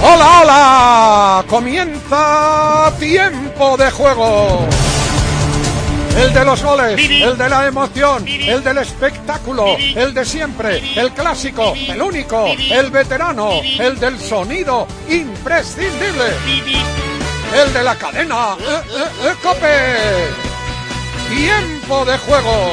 ¡Hola, hola! Comienza Tiempo de Juego. El de los goles, el de la emoción, el del espectáculo, el de siempre, el clásico, el único, el veterano, el del sonido imprescindible, el de la cadena COPE. Tiempo de Juego.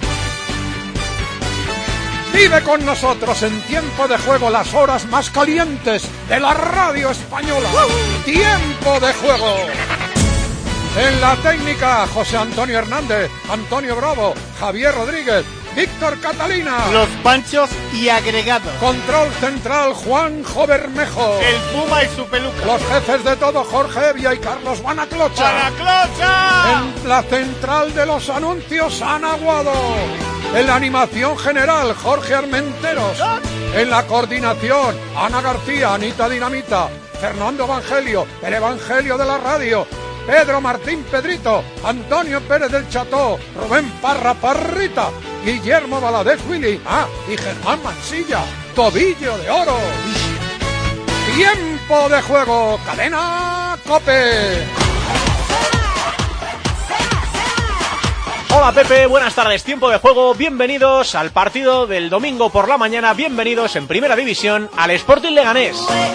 Vive con nosotros en Tiempo de Juego las horas más calientes de la radio española. Tiempo de Juego. En la técnica, José Antonio Hernández, Antonio Bravo, Javier Rodríguez, Víctor Catalina. Los Panchos y agregados. Control central, Juanjo Bermejo. El Puma y su peluca. Los jefes de todo, Jorge Evia y Carlos Banaclocha. ¡Banaclocha! En la central de los anuncios, Ana Guado. En la animación general, Jorge Armenteros. En la coordinación, Ana García, Anita Dinamita, Fernando Evangelio, el Evangelio de la radio, Pedro Martín Pedrito, Antonio Pérez del Cható, Rubén Parra Parrita, Guillermo Valadez Willy, y Germán Mansilla, Tobillo de Oro. Tiempo de Juego, cadena COPE. Hola Pepe, buenas tardes, Tiempo de Juego, bienvenidos al partido del domingo por la mañana, bienvenidos en Primera División al Sporting Leganés.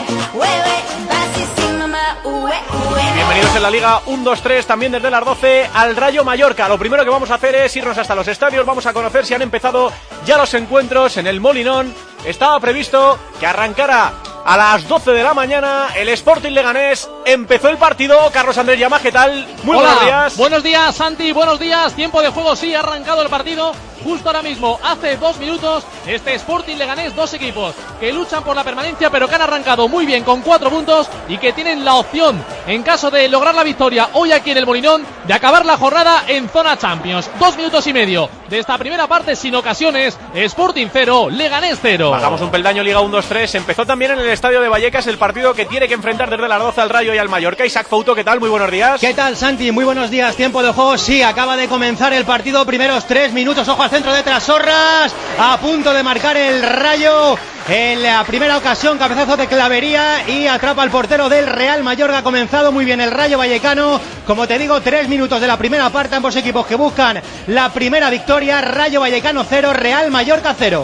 Y bienvenidos en la Liga 1-2-3 también desde las 12 al Rayo Mallorca. Lo primero que vamos a hacer es irnos hasta los estadios, vamos a conocer si han empezado ya los encuentros en el Molinón. Estaba previsto que arrancara a las 12 de la mañana el Sporting Leganés. Empezó el partido. Carlos Andrés Llama, ¿qué tal? Muy buenos días. Buenos días, Santi, buenos días. Tiempo de Juego, sí, ha arrancado el partido. Justo ahora mismo, hace 2 minutos, este Sporting Leganés, dos equipos que luchan por la permanencia, pero que han arrancado muy bien con 4 puntos y que tienen la opción, en caso de lograr la victoria hoy aquí en el Molinón, de acabar la jornada en zona Champions. 2 minutos y medio de esta primera parte sin ocasiones. Sporting 0, Leganés 0. Bajamos un peldaño, Liga 1-2-3. Empezó también en el estadio de Vallecas el partido que tiene que enfrentar desde las 12 al Rayo y al Mallorca. Isaac Fouto, ¿qué tal? Muy buenos días. ¿Qué tal, Santi? Muy buenos días. Tiempo de Juego, sí, acaba de comenzar el partido. Primeros 3 minutos, ojo al centro de Trasorras, a punto de marcar el Rayo en la primera ocasión, cabezazo de Clavería y atrapa al portero del Real Mallorca. Ha comenzado muy bien el Rayo Vallecano, como te digo, 3 minutos de la primera parte, ambos equipos que buscan la primera victoria. Rayo Vallecano 0, Real Mallorca 0.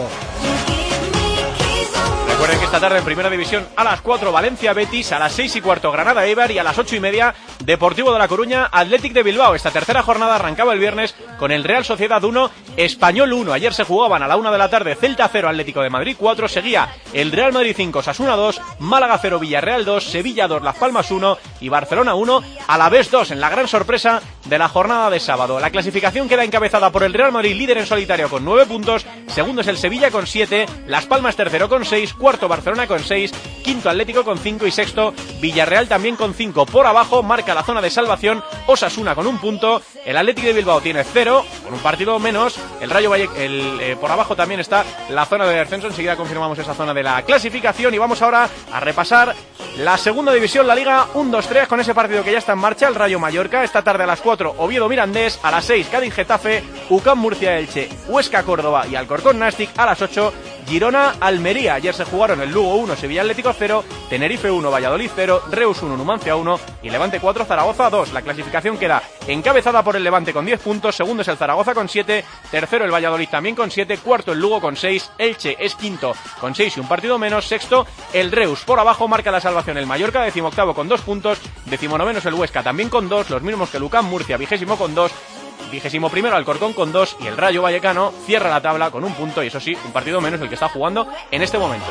Recuerden que esta tarde en Primera División a las 4 Valencia Betis, a las 6:15 Granada Eibar y a las 8:30 Deportivo de La Coruña Athletic de Bilbao. Esta tercera jornada arrancaba el viernes con el Real Sociedad 1, Español 1. Ayer se jugaban a la 1 de la tarde Celta 0, Atlético de Madrid 4. Seguía el Real Madrid 5, Osasuna 2, Málaga 0, Villarreal 2, Sevilla 2, Las Palmas 1 y Barcelona 1. Alavés 2 en la gran sorpresa de la jornada de sábado. La clasificación queda encabezada por el Real Madrid, líder en solitario con 9 puntos. Segundo es el Sevilla con 7, Las Palmas tercero con 6, cuarto Barcelona con 6, quinto Atlético con 5 y sexto Villarreal también con 5. Por abajo marca la zona de salvación Osasuna con 1 punto, el Athletic de Bilbao tiene 0 con un partido menos, el Rayo Vallecano, por abajo también está la zona de descenso. Enseguida confirmamos esa zona de la clasificación y vamos ahora a repasar la segunda división, la Liga 1-2-3, con ese partido que ya está en marcha, el Rayo Mallorca. Esta tarde a las 4 Oviedo Mirandés, a las 6 Cádiz Getafe, UCAM Murcia Elche, Huesca Córdoba y Alcorcón Nastic. A las 8 Girona Almería. Ayer se jugaron el Lugo 1, Sevilla Atlético 0, Tenerife 1, Valladolid 0, Reus 1, Numancia 1 y Levante 4, Zaragoza 2. La clasificación queda encabezada por el Levante con 10 puntos, segundo es el Zaragoza con 7, tercero el Valladolid también con 7, cuarto el Lugo con 6, Elche es quinto con 6 y un partido menos, sexto el Reus. Por abajo marca la salvación el Mallorca, 18º con 2 puntos, 19º es el Huesca también con 2, los mismos que el UCAM Murcia, 20º con 2, 21º Alcorcón con 2 y el Rayo Vallecano cierra la tabla con 1 punto y eso sí, un partido menos el que está jugando en este momento.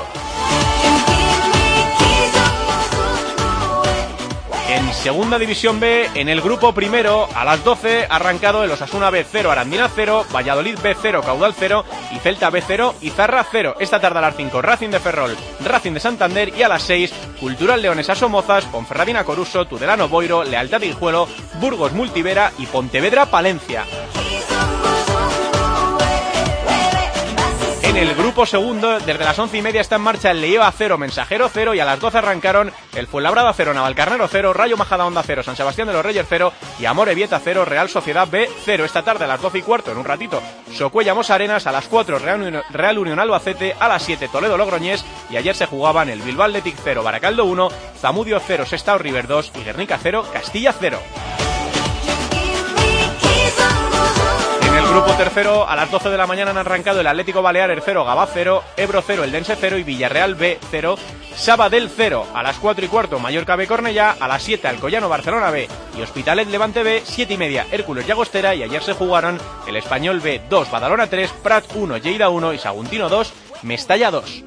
En Segunda División B, en el grupo primero, a las 12 ha arrancado el Osasuna B 0, Arandina 0, Valladolid B 0, Caudal 0 y Celta B 0 y Zarra 0. Esta tarde a las 5 Racing de Ferrol, Racing de Santander y a las 6 Cultural Leonesa Somozas, Ponferradina Coruso, Tudelano Boiro, Lealtad Guijuelo, Burgos Multivera y Pontevedra Palencia. En el grupo segundo, desde las 11:30 está en marcha el Leiva 0, Mensajero 0, y a las 12 arrancaron el Fuenlabrada 0, Navalcarnero 0, Rayo Majadahonda 0, San Sebastián de los Reyes 0 y Amorebieta 0, Real Sociedad B 0. Esta tarde a las 12:15, en un ratito, Socuellamos Arenas, a las 4 Real Unión Albacete, a las 7 Toledo Logroñés, y ayer se jugaban el Bilbao Athletic 0, Baracaldo 1, Zamudio 0, Sestao River 2 y Guernica 0, Castilla 0. En el grupo tercero, a las 12 de la mañana han arrancado el Atlético Baleares 0, Gabá 0, Ebro 0, Eldense 0 y Villarreal B 0, Sabadell 0. A las 4:15, Mallorca B Cornellá, a las 7 Alcoyano Barcelona B y Hospitalet Levante B, 7:30 Hércules Llagostera, y ayer se jugaron el Español B 2, Badalona 3, Prat 1, Lleida 1 y Saguntino 2, Mestalla 2.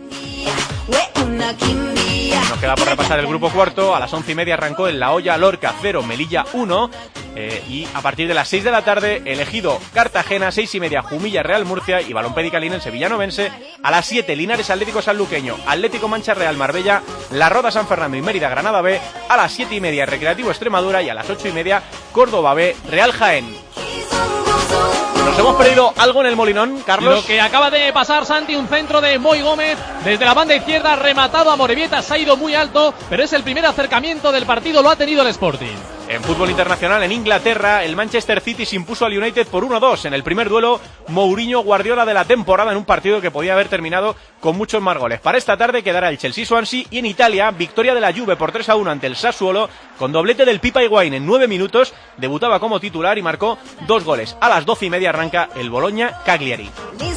Nos queda por repasar el grupo cuarto. A las 11:30 arrancó el La Hoya Lorca 0, Melilla 1, y a partir de las 6 de la tarde Elegido Cartagena, 6:30 Jumilla Real Murcia y Balompédica Linense Villanovense. A las 7 Linares Atlético Sanluqueño, Atlético Mancha Real Marbella, La Roda San Fernando y Mérida Granada B. A las 7:30 Recreativo Extremadura y a las 8:30 Córdoba B Real Jaén. ¿Nos hemos perdido algo en el Molinón, Carlos? Lo que acaba de pasar, Santi, un centro de Moy Gómez desde la banda izquierda, rematado a Morevieta, se ha ido muy alto, pero es el primer acercamiento del partido, lo ha tenido el Sporting. En fútbol internacional, en Inglaterra, el Manchester City se impuso al United por 1-2 en el primer duelo Mourinho Guardiola de la temporada, en un partido que podía haber terminado con muchos más goles. Para esta tarde quedará el Chelsea-Swansea, y en Italia, victoria de la Juve por 3-1 ante el Sassuolo, con doblete del Pipa Higuaín en 9 minutos, debutaba como titular y marcó 2 goles. A las 12:30 arranca el Bologna-Cagliari.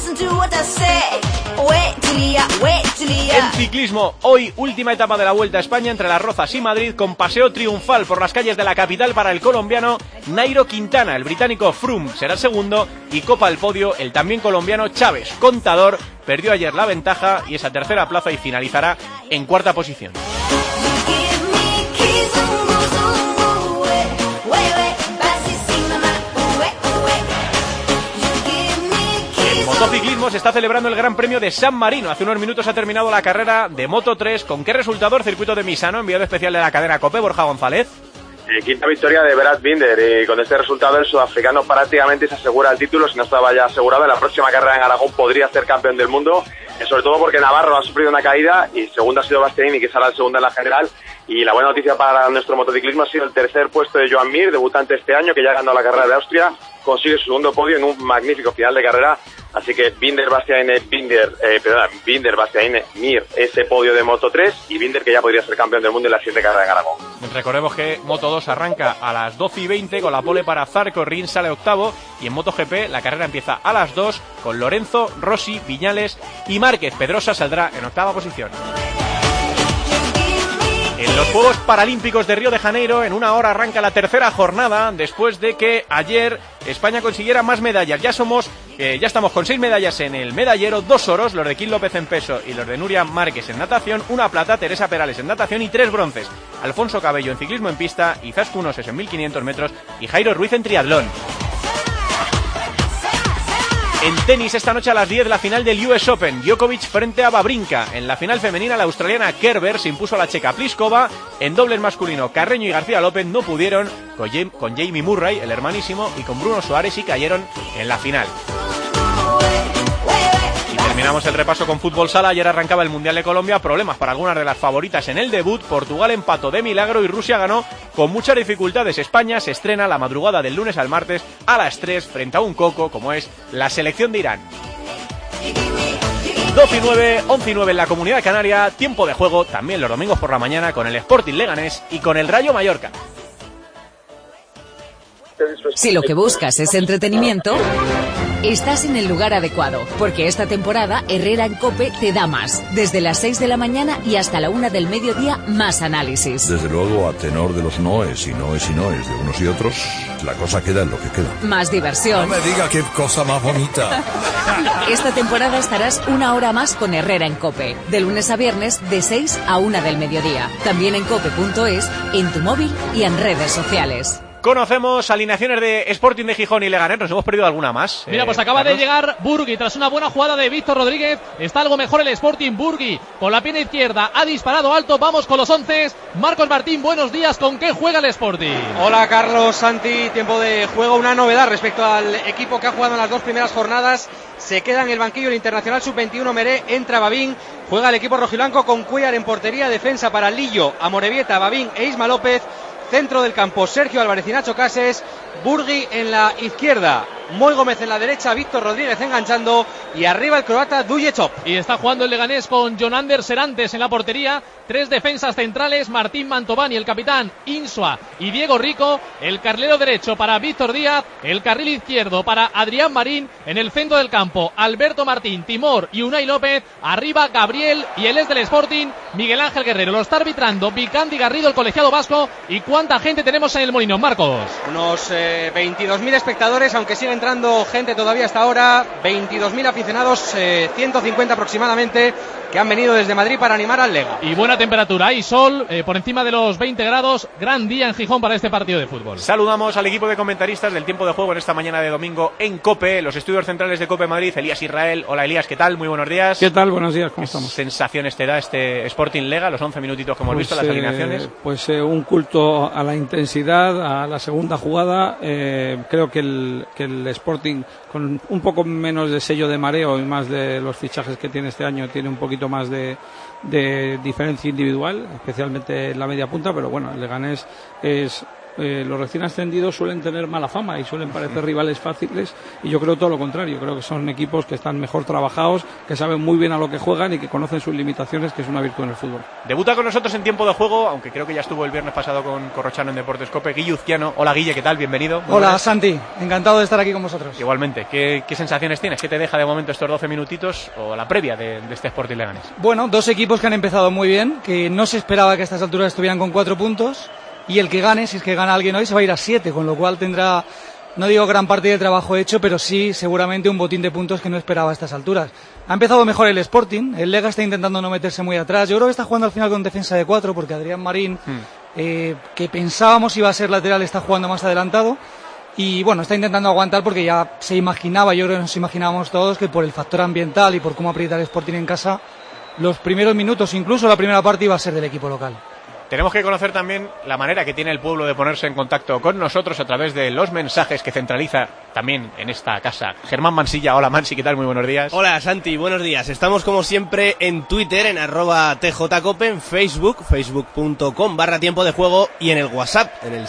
En ciclismo, hoy última etapa de la Vuelta a España entre Las Rozas y Madrid, con paseo triunfal por las calles de la capital para el colombiano Nairo Quintana. El británico Froome será el segundo y copa el podio el también colombiano Chávez. Contador perdió ayer la ventaja y esa tercera plaza y finalizará en cuarta posición. Motociclismo se está celebrando el Gran Premio de San Marino. Hace unos minutos ha terminado la carrera de Moto 3. ¿Con qué resultado? El circuito de Misano, enviado especial de la cadena COPE, Borja González. Quinta victoria de Brad Binder, y con este resultado el sudafricano prácticamente se asegura el título, si no estaba ya asegurado. En la próxima carrera en Aragón podría ser campeón del mundo, sobre todo porque Navarro ha sufrido una caída y segundo ha sido Bastianini, que será el segundo en la general. Y la buena noticia para nuestro motociclismo ha sido el tercer puesto de Joan Mir, debutante este año, que ya ganó la carrera de Austria, consigue su segundo podio en un magnífico final de carrera. Así que Binder, Bastianini, Mir, ese podio de Moto 3, y Binder, que ya podría ser campeón del mundo en la siguiente carrera en Aragón. Recordemos que Moto 2 arranca a las 12:20 con la pole para Zarco. Rin sale octavo, y en MotoGP la carrera empieza a las 2 con Lorenzo, Rossi, Viñales y Márquez. Pedrosa saldrá en octava posición. En los Juegos Paralímpicos de Río de Janeiro, en una hora arranca la tercera jornada, después de que ayer España consiguiera más medallas. Ya estamos con 6 medallas en el medallero, 2 oros, los de Quim López en peso y los de Nuria Márquez en natación, 1 plata, Teresa Perales en natación y 3 bronces. Alfonso Cabello en ciclismo en pista, Izaskun Oses en 1500 metros y Jairo Ruiz en triatlón. En tenis, esta noche a las 10 la final del US Open, Djokovic frente a Wawrinka. En la final femenina, la australiana Kerber se impuso a la checa Pliskova. En dobles masculino, Carreño y García López no pudieron con Jamie Murray, el hermanísimo, y con Bruno Suárez, y cayeron en la final. Terminamos el repaso con fútbol sala. Ayer arrancaba el Mundial de Colombia, problemas para algunas de las favoritas en el debut. Portugal empató de milagro y Rusia ganó con muchas dificultades. España se estrena la madrugada del lunes al martes a las 3 frente a un coco como es la selección de Irán. 12:09, 11:09 en la Comunidad Canaria. Tiempo de juego también los domingos por la mañana con el Sporting Leganés y con el Rayo Mallorca. Si lo que buscas es entretenimiento, estás en el lugar adecuado, porque esta temporada Herrera en COPE te da más. Desde las 6 de la mañana y hasta la 1 del mediodía, más análisis. Desde luego, a tenor de los noes y noes y noes de unos y otros, la cosa queda en lo que queda. Más diversión. No me diga qué cosa más bonita. Esta temporada estarás 1 hora más con Herrera en COPE, de lunes a viernes de 6 a 1 del mediodía. También en cope.es, en tu móvil y en redes sociales. Conocemos alineaciones de Sporting de Gijón y Leganés. Nos hemos perdido alguna más. Mira, pues acaba de llegar Burgui tras una buena jugada de Víctor Rodríguez. Está algo mejor el Sporting. Burgui con la pierna izquierda ha disparado alto. Vamos con los 11. Marcos Martín, buenos días. ¿Con qué juega el Sporting? Hola Carlos, Santi. Tiempo de juego. Una novedad respecto al equipo que ha jugado en las 2 primeras jornadas. Se queda en el banquillo el internacional sub-21 Meré. Entra Babín. Juega el equipo rojiblanco con Cuellar en portería. Defensa para Lillo, Amorebieta, Babín e Isma López. Centro del campo, Sergio Álvarez y Nacho Cases. Burgui en la izquierda, Moy Gómez en la derecha, Víctor Rodríguez enganchando y arriba el croata Dujechop. Y está jugando el Leganés con Jonander Serantes en la portería. 3 defensas centrales, Martín Mantovani, el capitán, Insua y Diego Rico. El carrilero derecho para Víctor Díaz, el carril izquierdo para Adrián Marín. En el centro del campo, Alberto Martín, Timor y Unai López. Arriba Gabriel y el del Sporting, Miguel Ángel Guerrero. Lo está arbitrando Vicandi Garrido, el colegiado vasco. ¿Y cuánta gente tenemos en el Molinón, Marcos? Unos 22.000 espectadores, aunque sigue entrando gente todavía hasta ahora. 22.000 aficionados, 150 aproximadamente, que han venido desde Madrid para animar al Lega. Y buena temperatura, hay sol por encima de los 20 grados. Gran día en Gijón para este partido de fútbol. Saludamos al equipo de comentaristas del tiempo de juego en esta mañana de domingo en COPE, los estudios centrales de COPE Madrid. Elías Israel. Hola Elías, ¿qué tal? Muy buenos días. ¿Qué tal? Buenos días, ¿cómo estamos? ¿Qué sensaciones te da este Sporting Lega, los 11 minutitos que hemos visto, las alineaciones? Un culto a la intensidad, a la segunda jugada. Creo que el Sporting, con un poco menos de sello de mareo y más de los fichajes que tiene este año, tiene un poquito más de diferencia individual, especialmente en la media punta, pero bueno, el Leganés es... los recién ascendidos suelen tener mala fama y suelen parecer rivales fáciles, y yo creo todo lo contrario. Creo que son equipos que están mejor trabajados, que saben muy bien a lo que juegan y que conocen sus limitaciones, que es una virtud en el fútbol. Debuta con nosotros en tiempo de juego, aunque creo que ya estuvo el viernes pasado con Corrochano en Deportes COPE, Guille Uzquiano. Hola Guille, ¿qué tal? Bienvenido. Hola buenas. Santi, encantado de estar aquí con vosotros. Igualmente, ¿qué sensaciones tienes? ¿Qué te deja de momento estos 12 minutitos o la previa de este Sporting Leganés? Bueno, 2 equipos que han empezado muy bien, que no se esperaba que a estas alturas estuvieran con 4 puntos. Y el que gane, si es que gana alguien hoy, se va a ir a 7, con lo cual tendrá, no digo gran parte de trabajo hecho, pero sí seguramente un botín de puntos que no esperaba a estas alturas. Ha empezado mejor el Sporting, el Lega está intentando no meterse muy atrás. Yo creo que está jugando al final con defensa de 4, porque Adrián Marín, que pensábamos iba a ser lateral, está jugando más adelantado. Y bueno, está intentando aguantar porque ya se imaginaba, yo creo que nos imaginábamos todos, que por el factor ambiental y por cómo aprieta el Sporting en casa, los primeros minutos, incluso la primera parte, iba a ser del equipo local. Tenemos que conocer también la manera que tiene el pueblo de ponerse en contacto con nosotros a través de los mensajes que centraliza también en esta casa Germán Mansilla. Hola Mansi, ¿qué tal? Muy buenos días. Hola Santi, buenos días. Estamos como siempre en Twitter, en @tjcope, en Facebook, facebook.com/tiempo de juego, y en el WhatsApp, en el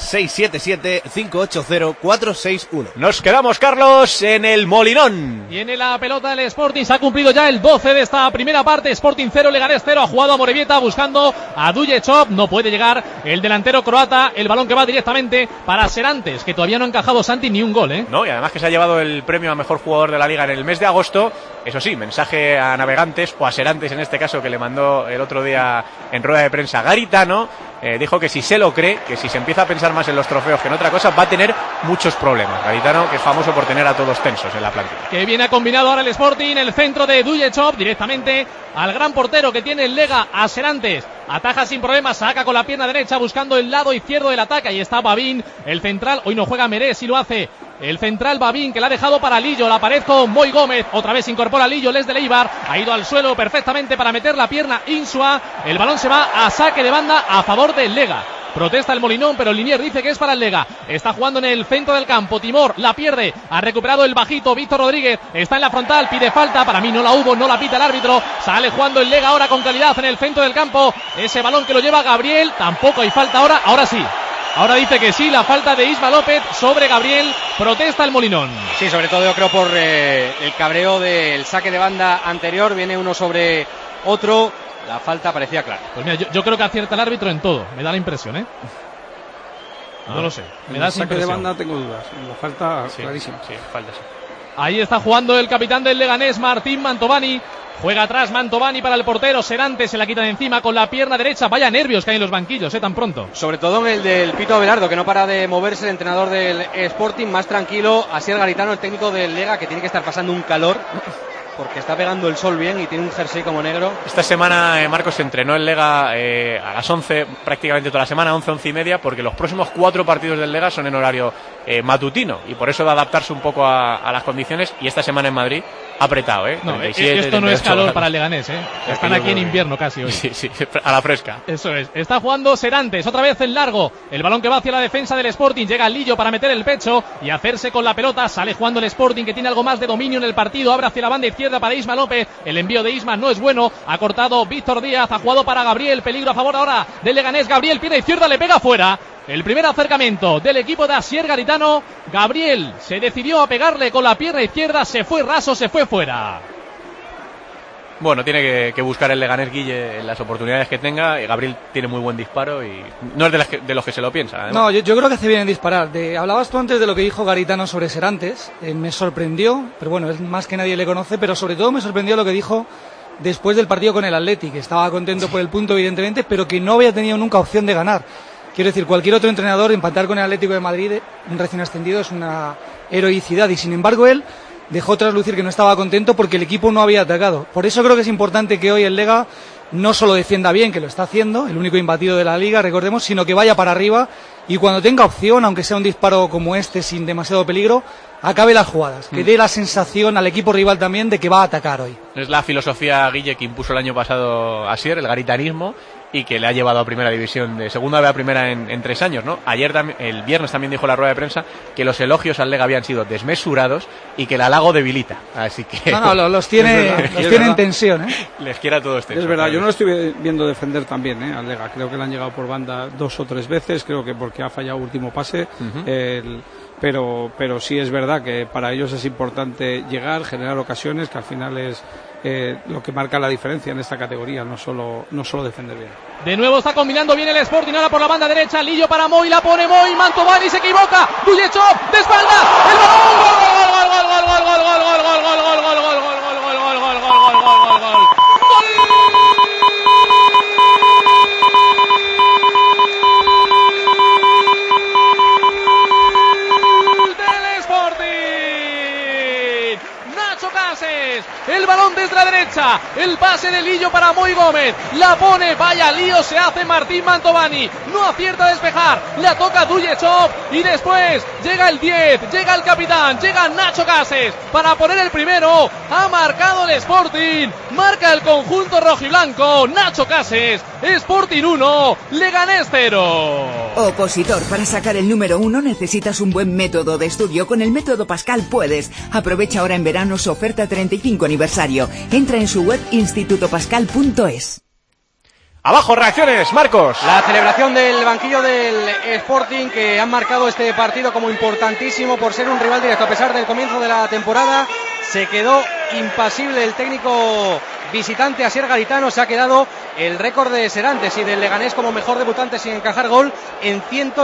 677-580-461. Nos quedamos, Carlos, en el Molinón. Tiene la pelota el Sporting, se ha cumplido ya el 12 de esta primera parte. Sporting 0, Leganés 0, ha jugado a Amorebieta buscando a Dujechop, no puede llegar el delantero croata, el balón que va directamente para Serantes, que todavía no ha encajado Santi ni un gol, No, y además que se ha llevado el premio a mejor jugador de la liga en el mes de agosto. Eso sí, mensaje a Navegantes, o a Serantes en este caso, que le mandó el otro día en rueda de prensa Garitano. Dijo que si se lo cree, que si se empieza a pensar más en los trofeos que en otra cosa, va a tener muchos problemas. Garitano, que es famoso por tener a todos tensos en la plantilla. Que viene combinado ahora el Sporting, el centro de Dujechop, directamente al gran portero que tiene el Lega, a Serantes. Ataja sin problemas, saca con la pierna derecha buscando el lado izquierdo del ataque. Ahí está Babín, el central. Hoy no juega Meré, sí lo hace el central Babín, que la ha dejado para Lillo. La pared con Moy Gómez, otra vez incorpora Lillo, les de Leibar. Ha ido al suelo perfectamente para meter la pierna Insua. El balón se va a saque de banda a favor del Lega. Protesta el Molinón, pero Linier dice que es para el Lega. Está jugando en el centro del campo. Timor la pierde. Ha recuperado el bajito Víctor Rodríguez. Está en la frontal. Pide falta. Para mí no la hubo. No la pita el árbitro. Sale jugando el Lega ahora con calidad en el centro del campo. Ese balón que lo lleva Gabriel. Tampoco hay falta ahora. Ahora sí. Ahora dice que sí, la falta de Isma López sobre Gabriel. Protesta el Molinón. Sí, sobre todo yo creo por el cabreo del saque de banda anterior. Viene uno sobre otro. La falta parecía clara. Pues mira, yo creo que acierta el árbitro en todo. Me da la impresión, No lo sé. Me da esa impresión. En el saque de banda tengo dudas. La falta clarísima. Sí, falta sí. Ahí está jugando el capitán del Leganés, Martín Mantovani. Juega atrás Mantovani para el portero. Serantes se la quita de encima con la pierna derecha. Vaya nervios que hay en los banquillos, tan pronto. Sobre todo en el del Pito Abelardo, que no para de moverse, el entrenador del Sporting, más tranquilo. Asier Garitano, el técnico del Lega, que tiene que estar pasando un calor porque está pegando el sol bien y tiene un jersey como negro. Esta semana Marcos se entrenó en Lega a las 11, prácticamente toda la semana, 11 y media, porque los próximos 4 partidos del Lega son en horario matutino, y por eso va a adaptarse un poco a las condiciones, y esta semana en Madrid ha apretado, No, 37, esto no es 38 calor grados. para el Leganés, Están aquí en invierno casi hoy. Sí, a la fresca. Eso es. Está jugando Serantes, otra vez en largo. El balón que va hacia la defensa del Sporting. Llega Lillo para meter el pecho y hacerse con la pelota. Sale jugando el Sporting, que tiene algo más de dominio en el partido. Abre hacia la banda izquierda para Isma López. El envío de Isma no es bueno. Ha cortado Víctor Díaz. Ha jugado para Gabriel. Peligro a favor ahora del Leganés. Gabriel, pierna izquierda, le pega fuera. El primer acercamiento del equipo de Asier Garitano. Gabriel se decidió a pegarle con la pierna izquierda. Se fue raso, se fue fuera. Bueno, tiene que buscar el Leganés, Guille, en las oportunidades que tenga. Gabriel tiene muy buen disparo y no es de los que se lo piensa. No, yo creo que hace bien en disparar. Hablabas tú antes de lo que dijo Garitano sobre Serantes. Me sorprendió, pero bueno, es más que nadie le conoce, pero sobre todo me sorprendió lo que dijo después del partido con el Athletic. Estaba contento por el punto, evidentemente, pero que no había tenido nunca opción de ganar. Quiero decir, cualquier otro entrenador empatar con el Atlético de Madrid, un recién ascendido, es una heroicidad, y sin embargo él dejó traslucir que no estaba contento porque el equipo no había atacado. Por eso creo que es importante que hoy el Lega no solo defienda bien, que lo está haciendo, el único imbatido de la Liga, recordemos, sino que vaya para arriba y cuando tenga opción, aunque sea un disparo como este sin demasiado peligro, acabe las jugadas, que dé la sensación al equipo rival también de que va a atacar hoy. Es la filosofía, Guille, que impuso el año pasado Asier, el garitanismo, y que le ha llevado a primera división, de segunda a primera en 3 años, ¿no? Ayer, el viernes, también dijo en la rueda de prensa que los elogios al Lega habían sido desmesurados y que el halago debilita. Así que... No, los tiene en tensión, Les quiere a todos tensos. Es verdad, yo no lo estoy viendo defender también, al Lega. Creo que le han llegado por banda 2 o 3 veces, creo que porque ha fallado último pase. Pero sí es verdad que para ellos es importante llegar, generar ocasiones, que al final es lo que marca la diferencia en esta categoría, no solo defender bien. De nuevo está combinando bien el Sporting, ahora por la banda derecha, Lillo para Moy, la pone Moy, Mantovani se equivoca, Duyechov de espaldas, el el balón desde la derecha, el pase de Lillo para Moy Gómez, la pone, vaya lío se hace Martín Mantovani, no acierta a despejar, la toca Duyechov y después llega el 10, llega el capitán, llega Nacho Cases para poner el primero, ha marcado el Sporting, marca el conjunto rojiblanco, Nacho Cases, Sporting 1, Leganés 0. Opositor, para sacar el número 1 necesitas un buen método de estudio. Con el método Pascal puedes. Aprovecha ahora en verano su oferta 35 aniversario. Entra en su web institutopascal.es. Abajo, reacciones, Marcos. La celebración del banquillo del Sporting, que han marcado este partido como importantísimo por ser un rival directo a pesar del comienzo de la temporada. Se quedó impasible el técnico visitante Asier Garitano, se ha quedado el récord de Serantes y del Leganés como mejor debutante sin encajar gol en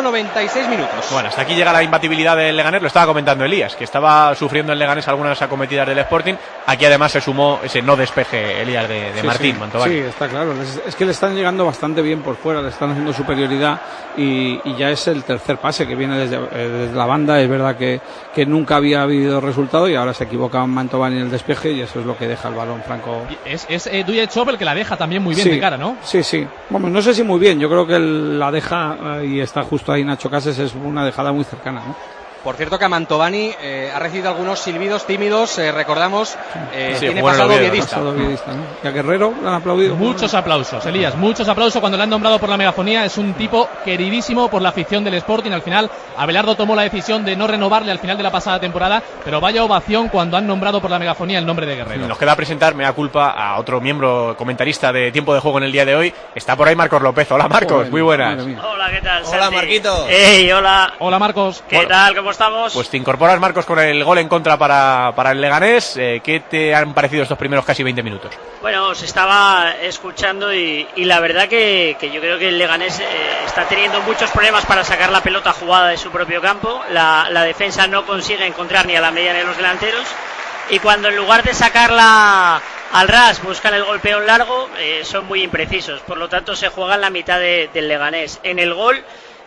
196 minutos. Bueno, hasta aquí llega la imbatibilidad del Leganés, lo estaba comentando Elías, que estaba sufriendo el Leganés algunas acometidas del Sporting. Aquí además se sumó ese no despeje, Elías, de Martín Mantovani. Sí, está claro, es que le están llegando bastante bien por fuera, le están haciendo superioridad y ya es el tercer pase que viene desde la banda. Es verdad que nunca había habido resultado y ahora se equivoca Mantovani en el despeje y eso es lo que deja el balón franco. Es Duyechov el que la deja también muy bien de cara, ¿no? Sí. Bueno, no sé si muy bien, yo creo que la deja y está justo ahí Nacho Cases, es una dejada muy cercana, ¿no? Por cierto que a Mantovani ha recibido algunos silbidos tímidos, recordamos, tiene bueno, pasado oviedista. ¿no? Y a Guerrero le han aplaudido. Muchos aplausos, Elías, muchos aplausos cuando le han nombrado por la megafonía. Es un tipo queridísimo por la afición del Sporting. Al final, Abelardo tomó la decisión de no renovarle al final de la pasada temporada, pero vaya ovación cuando han nombrado por la megafonía el nombre de Guerrero. Nos queda presentar, me da culpa, a otro miembro comentarista de Tiempo de Juego en el día de hoy. Está por ahí Marcos López. Hola, Marcos, muy buenas. Hola, ¿qué tal, Hola, Santi? Marquito. Hey, hola. Hola, Marcos. ¿Qué tal? ¿Cómo estamos? Pues te incorporas, Marcos, con el gol en contra para el Leganés. ¿Qué te han parecido estos primeros casi 20 minutos? Bueno, os estaba escuchando y la verdad que yo creo que el Leganés está teniendo muchos problemas para sacar la pelota jugada de su propio campo. La defensa no consigue encontrar ni a la media ni a los delanteros. Y cuando en lugar de sacarla al ras buscan el golpeo largo, son muy imprecisos. Por lo tanto, se juega en la mitad del Leganés. En el gol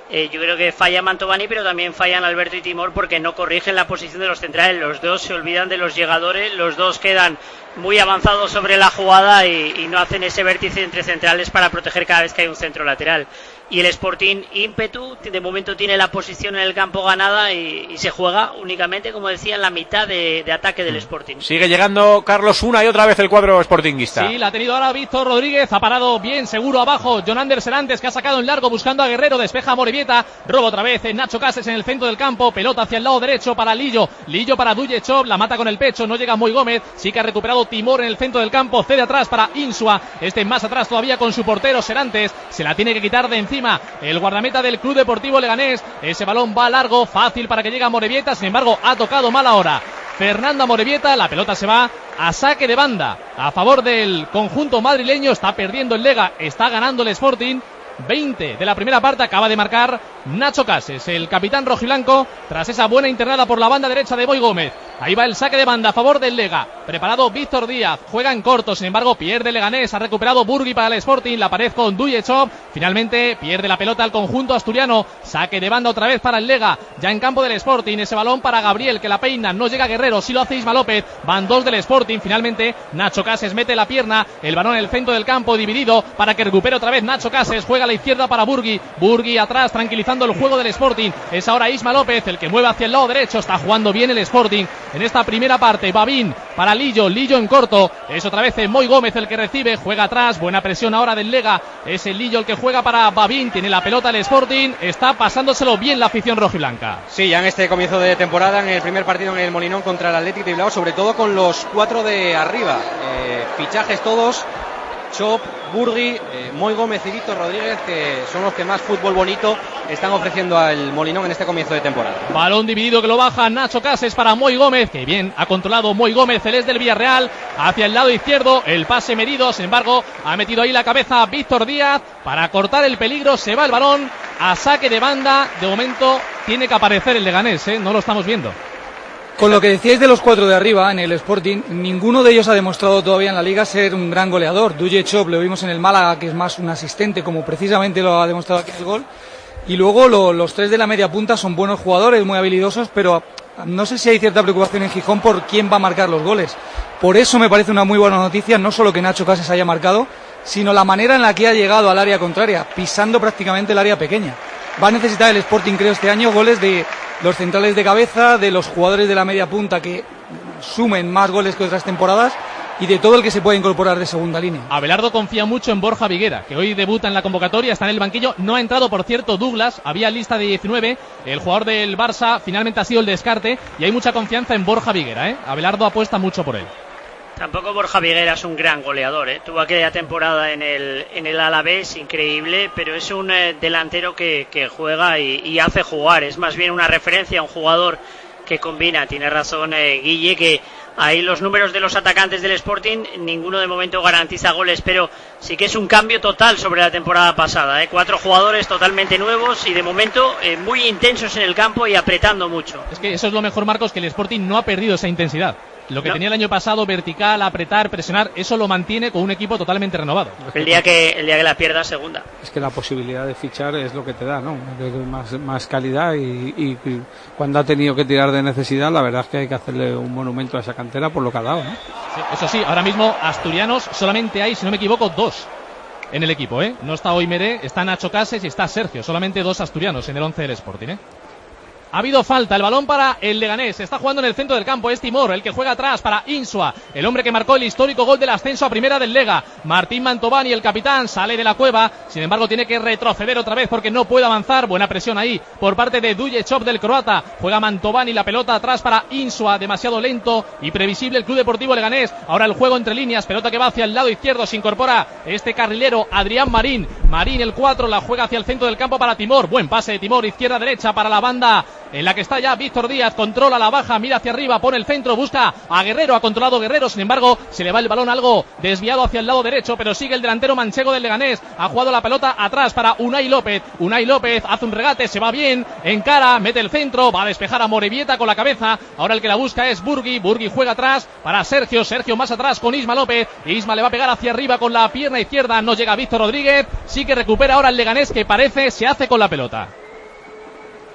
yo creo que falla Mantovani, pero también fallan Alberto y Timor porque no corrigen la posición de los centrales. Los dos se olvidan de los llegadores, los dos quedan muy avanzados sobre la jugada y no hacen ese vértice entre centrales para proteger cada vez que hay un centro lateral. Y el Sporting ímpetu, de momento tiene la posición en el campo ganada y se juega únicamente, como decía, en la mitad de ataque del Sporting. Sigue llegando, Carlos, una y otra vez el cuadro sportinguista. Sí, la ha tenido ahora Víctor Rodríguez, ha parado bien seguro abajo Jonander Serantes, que ha sacado en largo buscando a Guerrero, despeja a Morevieta, roba otra vez Nacho Cases en el centro del campo, pelota hacia el lado derecho para Lillo para Dujechov, la mata con el pecho, no llega Moy Gómez, sí que ha recuperado Timor en el centro del campo, cede atrás para Insua, más atrás todavía con su portero Serantes, se la tiene que quitar de encima el guardameta del Club Deportivo Leganés. Ese balón va largo, fácil para que llegue a Morevieta, sin embargo ha tocado mal ahora Fernanda Morevieta, la pelota se va a saque de banda a favor del conjunto madrileño, está perdiendo el Lega, está ganando el Sporting. 20 de la primera parte, acaba de marcar Nacho Cases, el capitán rojiblanco, tras esa buena internada por la banda derecha de Moy Gómez. Ahí va el saque de banda a favor del Lega, preparado Víctor Díaz, juega en corto, sin embargo pierde Leganés, ha recuperado Burgui para el Sporting, la pared con Dujechov, finalmente pierde la pelota al conjunto asturiano, saque de banda otra vez para el Lega, ya en campo del Sporting, ese balón para Gabriel que la peina, no llega Guerrero, sí lo hace Isma López, van dos del Sporting, finalmente Nacho Cases mete la pierna, el balón en el centro del campo dividido para que recupere otra vez Nacho Cases, juega a la izquierda para Burgui atrás tranquilizando el juego del Sporting, es ahora Isma López el que mueve hacia el lado derecho, está jugando bien el Sporting en esta primera parte. Babín para Lillo en corto, es otra vez Moy Gómez el que recibe, juega atrás, buena presión ahora del Lega, es el Lillo el que juega para Babín, tiene la pelota el Sporting, está pasándoselo bien la afición rojiblanca. Sí, ya en este comienzo de temporada, en el primer partido en el Molinón contra el Athletic de Bilbao, sobre todo con los cuatro de arriba, fichajes todos, Chop, Burgui, Moy Gómez y Víctor Rodríguez, que son los que más fútbol bonito están ofreciendo al Molinón en este comienzo de temporada. Balón dividido que lo baja Nacho Cases para Moy Gómez, que bien ha controlado Moy Gómez, el del Villarreal, hacia el lado izquierdo, el pase medido, sin embargo ha metido ahí la cabeza Víctor Díaz para cortar el peligro, se va el balón a saque de banda, de momento tiene que aparecer el Leganés, no lo estamos viendo. Con lo que decíais de los cuatro de arriba en el Sporting, ninguno de ellos ha demostrado todavía en la Liga ser un gran goleador. Dujechov lo vimos en el Málaga, que es más un asistente, como precisamente lo ha demostrado aquí en el gol. Y luego los tres de la media punta son buenos jugadores, muy habilidosos, pero no sé si hay cierta preocupación en Gijón por quién va a marcar los goles. Por eso me parece una muy buena noticia, no solo que Nacho Cases haya marcado, sino la manera en la que ha llegado al área contraria, pisando prácticamente el área pequeña. Va a necesitar el Sporting, creo, este año goles de los centrales de cabeza, de los jugadores de la media punta que sumen más goles que otras temporadas y de todo el que se puede incorporar de segunda línea. Abelardo confía mucho en Borja Viguera, que hoy debuta en la convocatoria, está en el banquillo, no ha entrado por cierto Douglas, había lista de 19, el jugador del Barça finalmente ha sido el descarte y hay mucha confianza en Borja Viguera, Abelardo apuesta mucho por él. Tampoco Borja Viguera es un gran goleador, tuvo aquella temporada en el Alavés increíble, pero es un delantero que juega y hace jugar, es más bien una referencia, un jugador que combina. Tiene razón Guille, que ahí los números de los atacantes del Sporting, ninguno de momento garantiza goles, pero sí que es un cambio total sobre la temporada pasada, 4 jugadores totalmente nuevos y de momento muy intensos en el campo y apretando mucho. Es que eso es lo mejor, Marcos, que el Sporting no ha perdido esa intensidad. Lo que tenía el año pasado, vertical, apretar, presionar, eso lo mantiene con un equipo totalmente renovado. El día que la pierda, segunda. Es que la posibilidad de fichar es lo que te da, ¿no? Más calidad y cuando ha tenido que tirar de necesidad, la verdad es que hay que hacerle un monumento a esa cantera por lo que ha dado, ¿no? Sí, eso sí, ahora mismo asturianos solamente hay, si no me equivoco, 2 en el equipo, No está Oimere, está Nacho Cases y está Sergio, solamente 2 asturianos en el 11 del Sporting, Ha habido falta, el balón para el Leganés, está jugando en el centro del campo, es Timor, el que juega atrás para Insua, el hombre que marcó el histórico gol del ascenso a primera del Lega. Martín Mantovani, el capitán, sale de la cueva, sin embargo tiene que retroceder otra vez porque no puede avanzar, buena presión ahí por parte de Dujechov del croata, juega Mantovani, la pelota atrás para Insua, demasiado lento y previsible el Club Deportivo Leganés. Ahora el juego entre líneas, pelota que va hacia el lado izquierdo, se incorpora este carrilero Adrián Marín, el 4, la juega hacia el centro del campo para Timor, buen pase de Timor, izquierda-derecha para la banda en la que está ya Víctor Díaz, controla la baja, mira hacia arriba, pone el centro, busca a Guerrero, ha controlado Guerrero, sin embargo se le va el balón algo desviado hacia el lado derecho, pero sigue el delantero manchego del Leganés, ha jugado la pelota atrás para Unai López hace un regate, se va bien, encara, mete el centro, va a despejar a Morevieta con la cabeza, ahora el que la busca es Burgui juega atrás para Sergio más atrás con Isma López, Isma le va a pegar hacia arriba con la pierna izquierda, no llega Víctor Rodríguez, sí que recupera ahora el Leganés, que parece se hace con la pelota.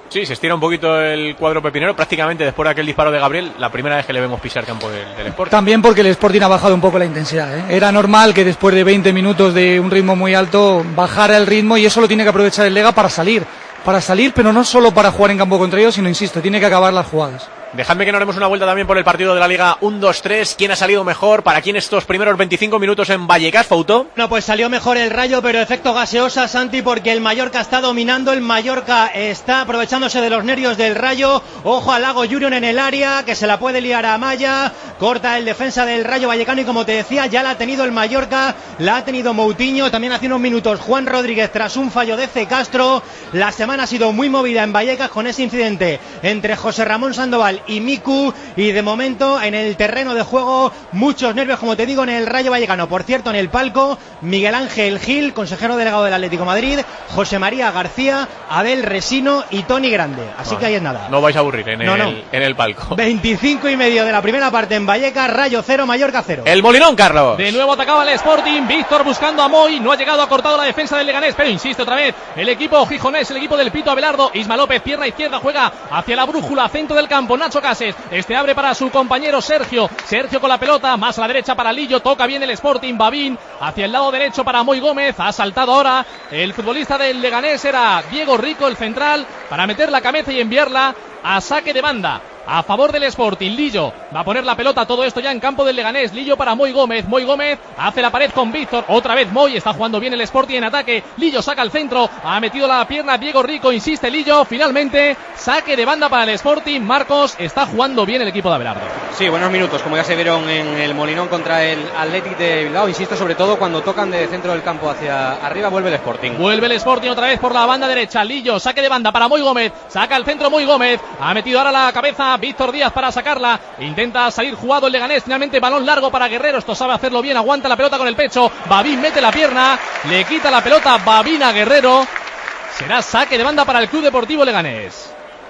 Sí, se estira un poquito el cuadro pepinero, prácticamente después de aquel disparo de Gabriel, la primera vez que le vemos pisar campo del Sporting. También porque el Sporting ha bajado un poco la intensidad, ¿eh? Era normal que después de 20 minutos de un ritmo muy alto bajara el ritmo, y eso lo tiene que aprovechar el Lega para salir, pero no solo para jugar en campo contrario, sino, insisto, tiene que acabar las jugadas. Dejadme que nos demos una vuelta también por el partido de la Liga 1-2-3. ¿Quién ha salido mejor? ¿Para quién estos primeros 25 minutos en Vallecas, Foutó? No, pues salió mejor el Rayo, pero efecto gaseosa, Santi, porque el Mallorca está dominando. El Mallorca está aprovechándose de los nervios del Rayo. Ojo a Lago Junior en el área, que se la puede liar a Maya. Corta el defensa del Rayo Vallecano, y como te decía, ya la ha tenido el Mallorca, la ha tenido Moutinho. También hace unos minutos Juan Rodríguez, tras un fallo de C. Castro. La semana ha sido muy movida en Vallecas con ese incidente entre José Ramón Sandoval y Miku, y de momento en el terreno de juego muchos nervios, como te digo, en el Rayo Vallecano. Por cierto, en el palco Miguel Ángel Gil, consejero delegado del Atlético de Madrid, José María García, Abel Resino y Tony Grande. Así que ahí es nada. No vais a aburrir en el palco. 25:30 de la primera parte en Vallecas. Rayo 0, Mallorca 0. El Molinón, Carlos. De nuevo atacaba el Sporting. Víctor buscando a Moy. No ha llegado, ha cortado la defensa del Leganés, pero insiste otra vez el equipo gijonés, el equipo del Pito Abelardo. Isma López, pierna izquierda, juega hacia la brújula, centro del campo. Nacho Cases, abre para su compañero Sergio con la pelota, más a la derecha para Lillo. Toca bien el Sporting. Babín hacia el lado derecho para Moy Gómez. Ha saltado ahora el futbolista del Leganés, era Diego Rico, el central, para meter la cabeza y enviarla a saque de banda a favor del Sporting. Lillo va a poner la pelota, todo esto ya en campo del Leganés. Lillo para Moy Gómez. Moy Gómez hace la pared con Víctor. Otra vez Moy, está jugando bien el Sporting en ataque. Lillo saca el centro, ha metido la pierna Diego Rico, insiste Lillo. Finalmente, saque de banda para el Sporting. Marcos, está jugando bien el equipo de Abelardo. Sí, buenos minutos, como ya se vieron en el Molinón contra el Athletic de Bilbao. Insisto, sobre todo cuando tocan de centro del campo hacia arriba, vuelve el Sporting. Vuelve el Sporting otra vez por la banda derecha. Lillo, saque de banda para Moy Gómez. Saca el centro Moy Gómez. Ha metido ahora la cabeza Víctor Díaz para sacarla. Intenta salir jugado el Leganés. Finalmente balón largo para Guerrero. Esto sabe hacerlo bien. Aguanta la pelota con el pecho. Babín mete la pierna. Le quita la pelota Babín a Guerrero. Será saque de banda para el Club Deportivo Leganés.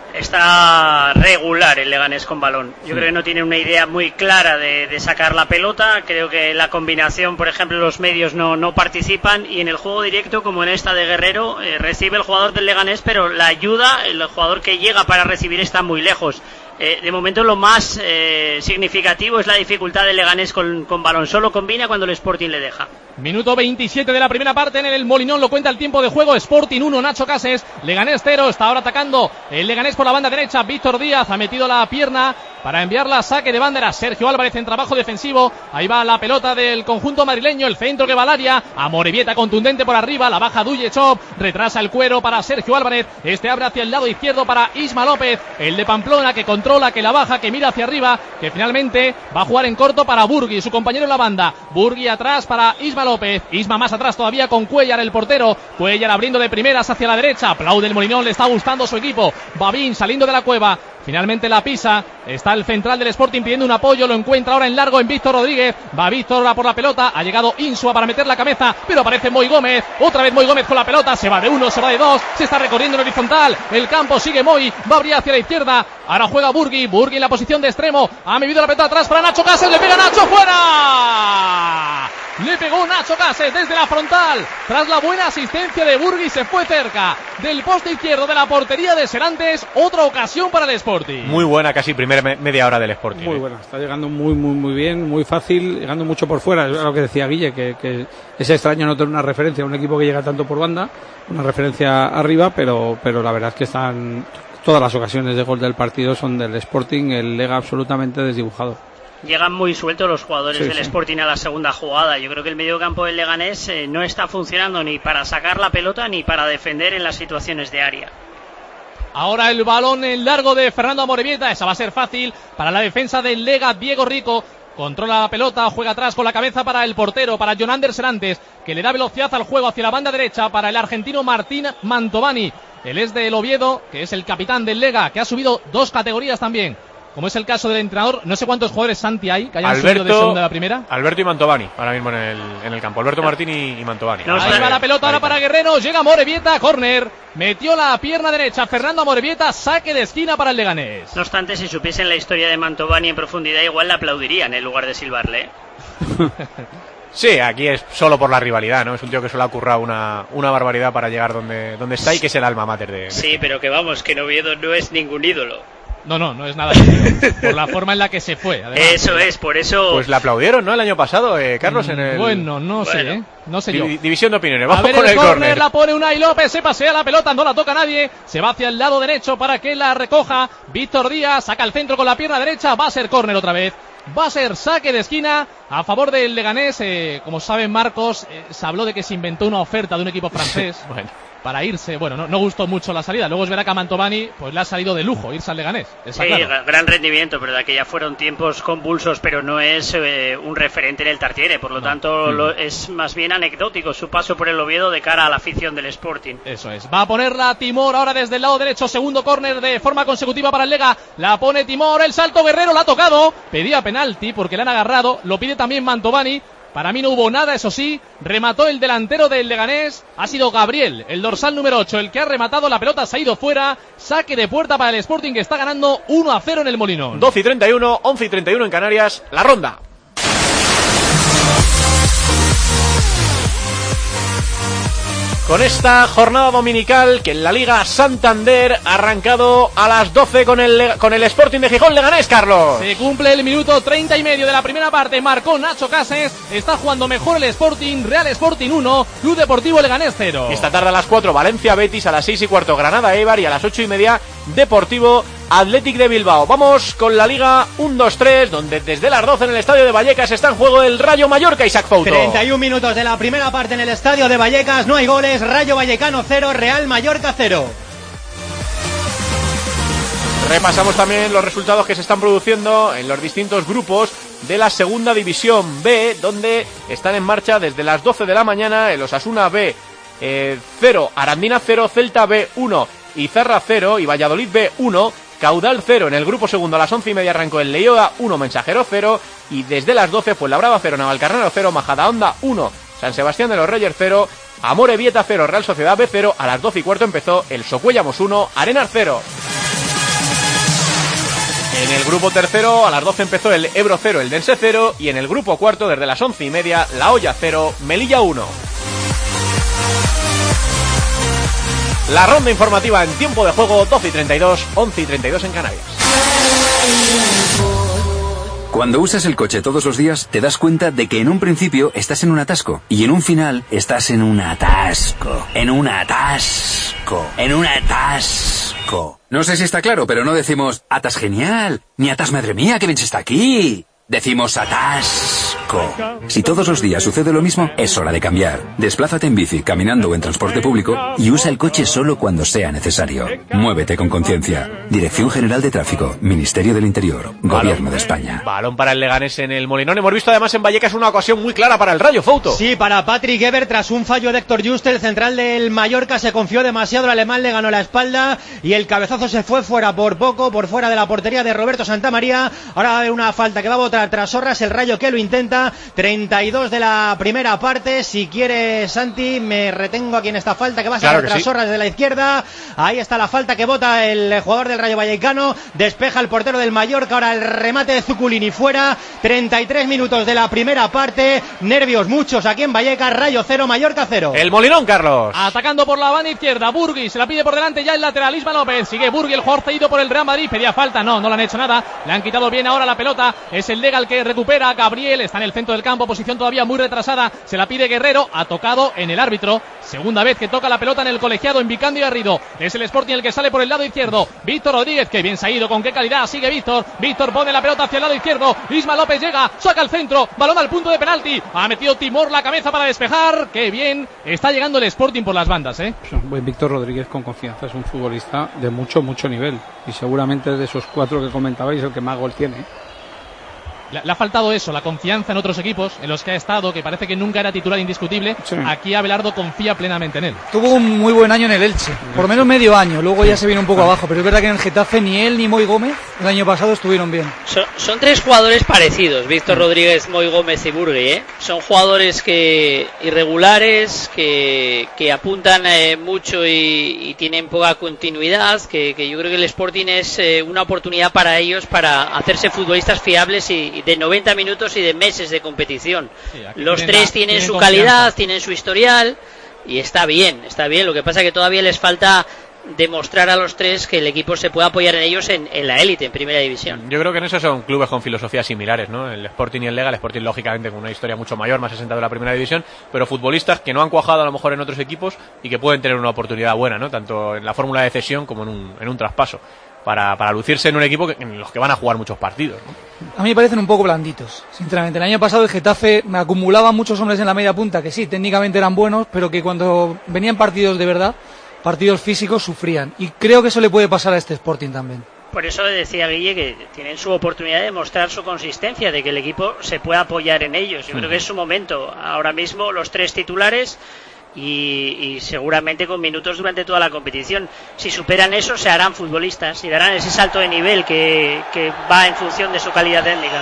Está regular el Leganés con balón. Yo creo que no tiene una idea muy clara de sacar la pelota. Creo que la combinación, por ejemplo, los medios no participan, y en el juego directo, como en esta de Guerrero, recibe el jugador del Leganés, pero la ayuda, el jugador que llega para recibir está muy lejos. De momento lo más significativo es la dificultad del Leganés con balón. Solo combina cuando el Sporting le deja. Minuto 27 de la primera parte en el Molinón, lo cuenta el tiempo de juego. Sporting 1, Nacho Cases, Leganés 0. Está ahora atacando el Leganés por la banda derecha. Víctor Díaz ha metido la pierna para enviarla a saque de banda. Sergio Álvarez en trabajo defensivo. Ahí va la pelota del conjunto madrileño, el centro que va al área. Amorebieta contundente por arriba, la baja Duyechov, retrasa el cuero para Sergio Álvarez. Abre hacia el lado izquierdo para Isma López, el de Pamplona, que controla, que la baja, que mira hacia arriba, que finalmente va a jugar en corto para Burgui, su compañero en la banda. Burgui atrás para Isma López. Isma más atrás todavía con Cuellar, el portero. Cuellar abriendo de primeras hacia la derecha. Aplaude el Molinón, le está gustando su equipo. Babín saliendo de la cueva. Finalmente la pisa. Está el central del Sporting pidiendo un apoyo. Lo encuentra ahora en largo en Víctor Rodríguez. Va Víctor ahora por la pelota. Ha llegado Insua para meter la cabeza, pero aparece Moy Gómez. Otra vez Moy Gómez con la pelota. Se va de uno, se va de dos. Se está recorriendo en horizontal. El campo sigue Moy. Va a abrir hacia la izquierda. Ahora juega Burgui. Burgui en la posición de extremo. Ha movido la pelota atrás para Nacho Cases. Le pega Nacho fuera. Le pegó Nacho Cases desde la frontal. Tras la buena asistencia de Burgui, se fue cerca del poste izquierdo de la portería de Serantes. Otra ocasión para el Sporting. Muy buena, casi primera media hora del Sporting. Muy buena, está llegando muy bien, muy fácil, llegando mucho por fuera. Es lo que decía Guille, que es extraño no tener una referencia a un equipo que llega tanto por banda, una referencia arriba, pero la verdad es que están todas las ocasiones de gol del partido son del Sporting, el Lega absolutamente desdibujado. Llegan muy sueltos los jugadores del Sporting a la segunda jugada. Yo creo que el mediocampo del Leganés no está funcionando ni para sacar la pelota ni para defender en las situaciones de área. Ahora el balón en largo de Fernando Amorebieta. Esa va a ser fácil para la defensa del Lega. Diego Rico controla la pelota, juega atrás con la cabeza para el portero, para Jonander Serantes, que le da velocidad al juego hacia la banda derecha para el argentino Martín Mantovani. Él es del Oviedo, que es el capitán del Lega, que ha subido 2 categorías también, como es el caso del entrenador. No sé cuántos jugadores, Santi, hay que hayan subido de segunda a la primera. Alberto y Mantovani, ahora mismo en el campo. Alberto Martín y Mantovani. Ahí va la pelota ahora para Guerrero. Llega Amorebieta, córner. Metió la pierna derecha Fernando Amorebieta, saque de esquina para el Leganés. No obstante, si supiesen la historia de Mantovani en profundidad, igual le aplaudirían en lugar de silbarle. Sí, aquí es solo por la rivalidad, ¿no? Es un tío que suele ocurrir una barbaridad para llegar donde está y que es el alma mater de... Sí, pero que vamos, que en Oviedo no es ningún ídolo. No es nada ídolo. Por la forma en la que se fue, además. Eso es, por eso... Pues le aplaudieron, ¿no? El año pasado, Carlos, en el... Bueno, no sé yo. División de opiniones, A vamos ver, con el córner. La pone Unai López, se pasea la pelota, no la toca nadie, se va hacia el lado derecho para que la recoja Víctor Díaz, saca el centro con la pierna derecha, va a ser córner otra vez. Va a ser saque de esquina a favor del Leganés. Como saben, Marcos, se habló de que se inventó una oferta de un equipo francés para irse. Bueno, no gustó mucho la salida. Luego es verdad que a Mantovani pues le ha salido de lujo irse al Leganés. Sí, claro. Gran rendimiento, pero de que ya fueron tiempos convulsos, pero no es un referente en el Tartiere. Por lo tanto, es más bien anecdótico su paso por el Oviedo de cara a la afición del Sporting. Eso es. Va a ponerla Timor ahora desde el lado derecho. Segundo córner de forma consecutiva para el Lega. La pone Timor. El salto Guerrero la ha tocado. Pedía penalti porque le han agarrado. Lo pide también Mantovani. Para mí no hubo nada, eso sí. Remató el delantero del Leganés. Ha sido Gabriel, el dorsal número 8, el que ha rematado. La pelota se ha ido fuera. Saque de puerta para el Sporting, que está ganando 1-0 en el Molinón. 12:31, 11:31 en Canarias. La ronda. Con esta jornada dominical que en la Liga Santander ha arrancado a las 12 con el Sporting de Gijón Leganés, Carlos. Se cumple el minuto 30 y medio de la primera parte. Marcó Nacho Cases. Está jugando mejor el Sporting. Real Sporting 1, Club Deportivo Leganés 0. Esta tarde a las 4 Valencia Betis, a las 6:15 Granada Eibar y a las 8:30 Deportivo Athletic de Bilbao. Vamos con la Liga 1-2-3, donde desde las 12 en el estadio de Vallecas está en juego el Rayo Mallorca. Isaac Fouto. 31 minutos de la primera parte en el estadio de Vallecas, no hay goles. Rayo Vallecano 0, Real Mallorca 0. Repasamos también los resultados que se están produciendo en los distintos grupos de la segunda división B, donde están en marcha desde las 12 de la mañana el Osasuna B 0, Arandina 0, Celta B 1, Izarra 0 y Valladolid B 1, Caudal 0. En el grupo segundo a las 11:30 arrancó el Leioa 1, Mensajero 0 y desde las 12 Fuenlabrada 0, Navalcarnero 0, Majadahonda 1, San Sebastián de los Reyes 0, Amorebieta 0, Real Sociedad B 0. A las 12:15 empezó el Socuellamos 1, Arenas 0. En el grupo tercero a las 12 empezó el Ebro 0, el Dense 0 y en el grupo cuarto desde las 11:30 La Hoya 0, Melilla 1. La ronda informativa en tiempo de juego 12:32, 11:32 en Canarias. Cuando usas el coche todos los días, te das cuenta de que en un principio estás en un atasco y en un final estás en un atasco. En un atasco. En un atasco. No sé si está claro, pero no decimos atas genial, ni atas madre mía, que bien se está aquí. Decimos atasco. Si todos los días sucede lo mismo, es hora de cambiar. Desplázate en bici, caminando o en transporte público y usa el coche solo cuando sea necesario. Muévete con conciencia. Dirección General de Tráfico, Ministerio del Interior, Gobierno de España. Balón para el Leganés en el Molinón. Hemos visto además en Vallecas una ocasión muy clara para el Rayo, Fouto. Sí, para Patrick Eber, tras un fallo de Héctor Juste, el central del Mallorca se confió demasiado, el alemán le ganó la espalda y el cabezazo se fue fuera por poco, por fuera de la portería de Roberto Santamaría. Ahora va a haber una falta que va a botar tras Sorras, el Rayo que lo intenta. 32 de la primera parte. Si quiere Santi, me retengo aquí en esta falta que va a ser tras Sorras desde la izquierda. Ahí está la falta que bota el jugador del Rayo Vallecano. Despeja el portero del Mallorca. Ahora el remate de Zuculini fuera. 33 minutos de la primera parte. Nervios muchos aquí en Vallecas. Rayo 0, Mallorca 0. El Molinón, Carlos. Atacando por la banda izquierda. Burgui se la pide por delante ya el lateral. Isma López. Sigue Burgui, el jugador cedido por el Real Madrid. Pedía falta. No le han hecho nada. Le han quitado bien ahora la pelota. Es el Lega el que recupera. Gabriel está en el centro del campo. Posición todavía muy retrasada. Se la pide Guerrero. Ha tocado en el árbitro. Segunda vez que toca la pelota en el colegiado en Vicandi y Garrido. Es el Sporting el que sale por el lado izquierdo. Víctor Rodríguez, que bien se ha ido. Con qué calidad sigue Víctor. Víctor pone la pelota hacia el lado izquierdo. Isma López llega. Saca el centro. Balón al punto de penalti. Ha metido Timor la cabeza para despejar. Qué bien está llegando el Sporting por las bandas, Buen Víctor Rodríguez con confianza. Es un futbolista de mucho nivel. Y seguramente de esos 4 que comentabais el que más gol tiene. Le ha faltado eso, la confianza en otros equipos en los que ha estado, que parece que nunca era titular indiscutible. Sí. Aquí Abelardo confía plenamente en él. Tuvo un muy buen año en el Elche, por lo menos medio año, luego ya se vino un poco abajo, pero es verdad que en el Getafe ni él ni Moy Gómez el año pasado estuvieron bien. Son 3 jugadores parecidos, Víctor Rodríguez, Moy Gómez y Burgui, ¿eh? Son jugadores irregulares, que apuntan mucho y tienen poca continuidad, que yo creo que el Sporting es una oportunidad para ellos para hacerse futbolistas fiables y de 90 minutos y de meses de competición. Sí, los 3 tienen su calidad, tienen su historial y está bien. Lo que pasa es que todavía les falta demostrar a los 3 que el equipo se puede apoyar en ellos en la élite, en primera división. Yo creo que en eso son clubes con filosofías similares, ¿no? El Sporting y el Lega. El Sporting lógicamente con una historia mucho mayor, más asentado en la primera división, pero futbolistas que no han cuajado a lo mejor en otros equipos y que pueden tener una oportunidad buena, ¿no? Tanto en la fórmula de cesión como en un traspaso, para lucirse en un equipo en los que van a jugar muchos partidos, ¿no? A mí me parecen un poco blanditos, sinceramente. El año pasado el Getafe me acumulaba muchos hombres en la media punta que sí, técnicamente eran buenos, pero que cuando venían partidos de verdad, partidos físicos, sufrían. Y creo que eso le puede pasar a este Sporting también. Por eso decía Guille que tienen su oportunidad de mostrar su consistencia, de que el equipo se pueda apoyar en ellos. Yo creo que es su momento. Ahora mismo los 3 titulares y seguramente con minutos durante toda la competición. Si superan eso, se harán futbolistas y darán ese salto de nivel que va en función de su calidad técnica.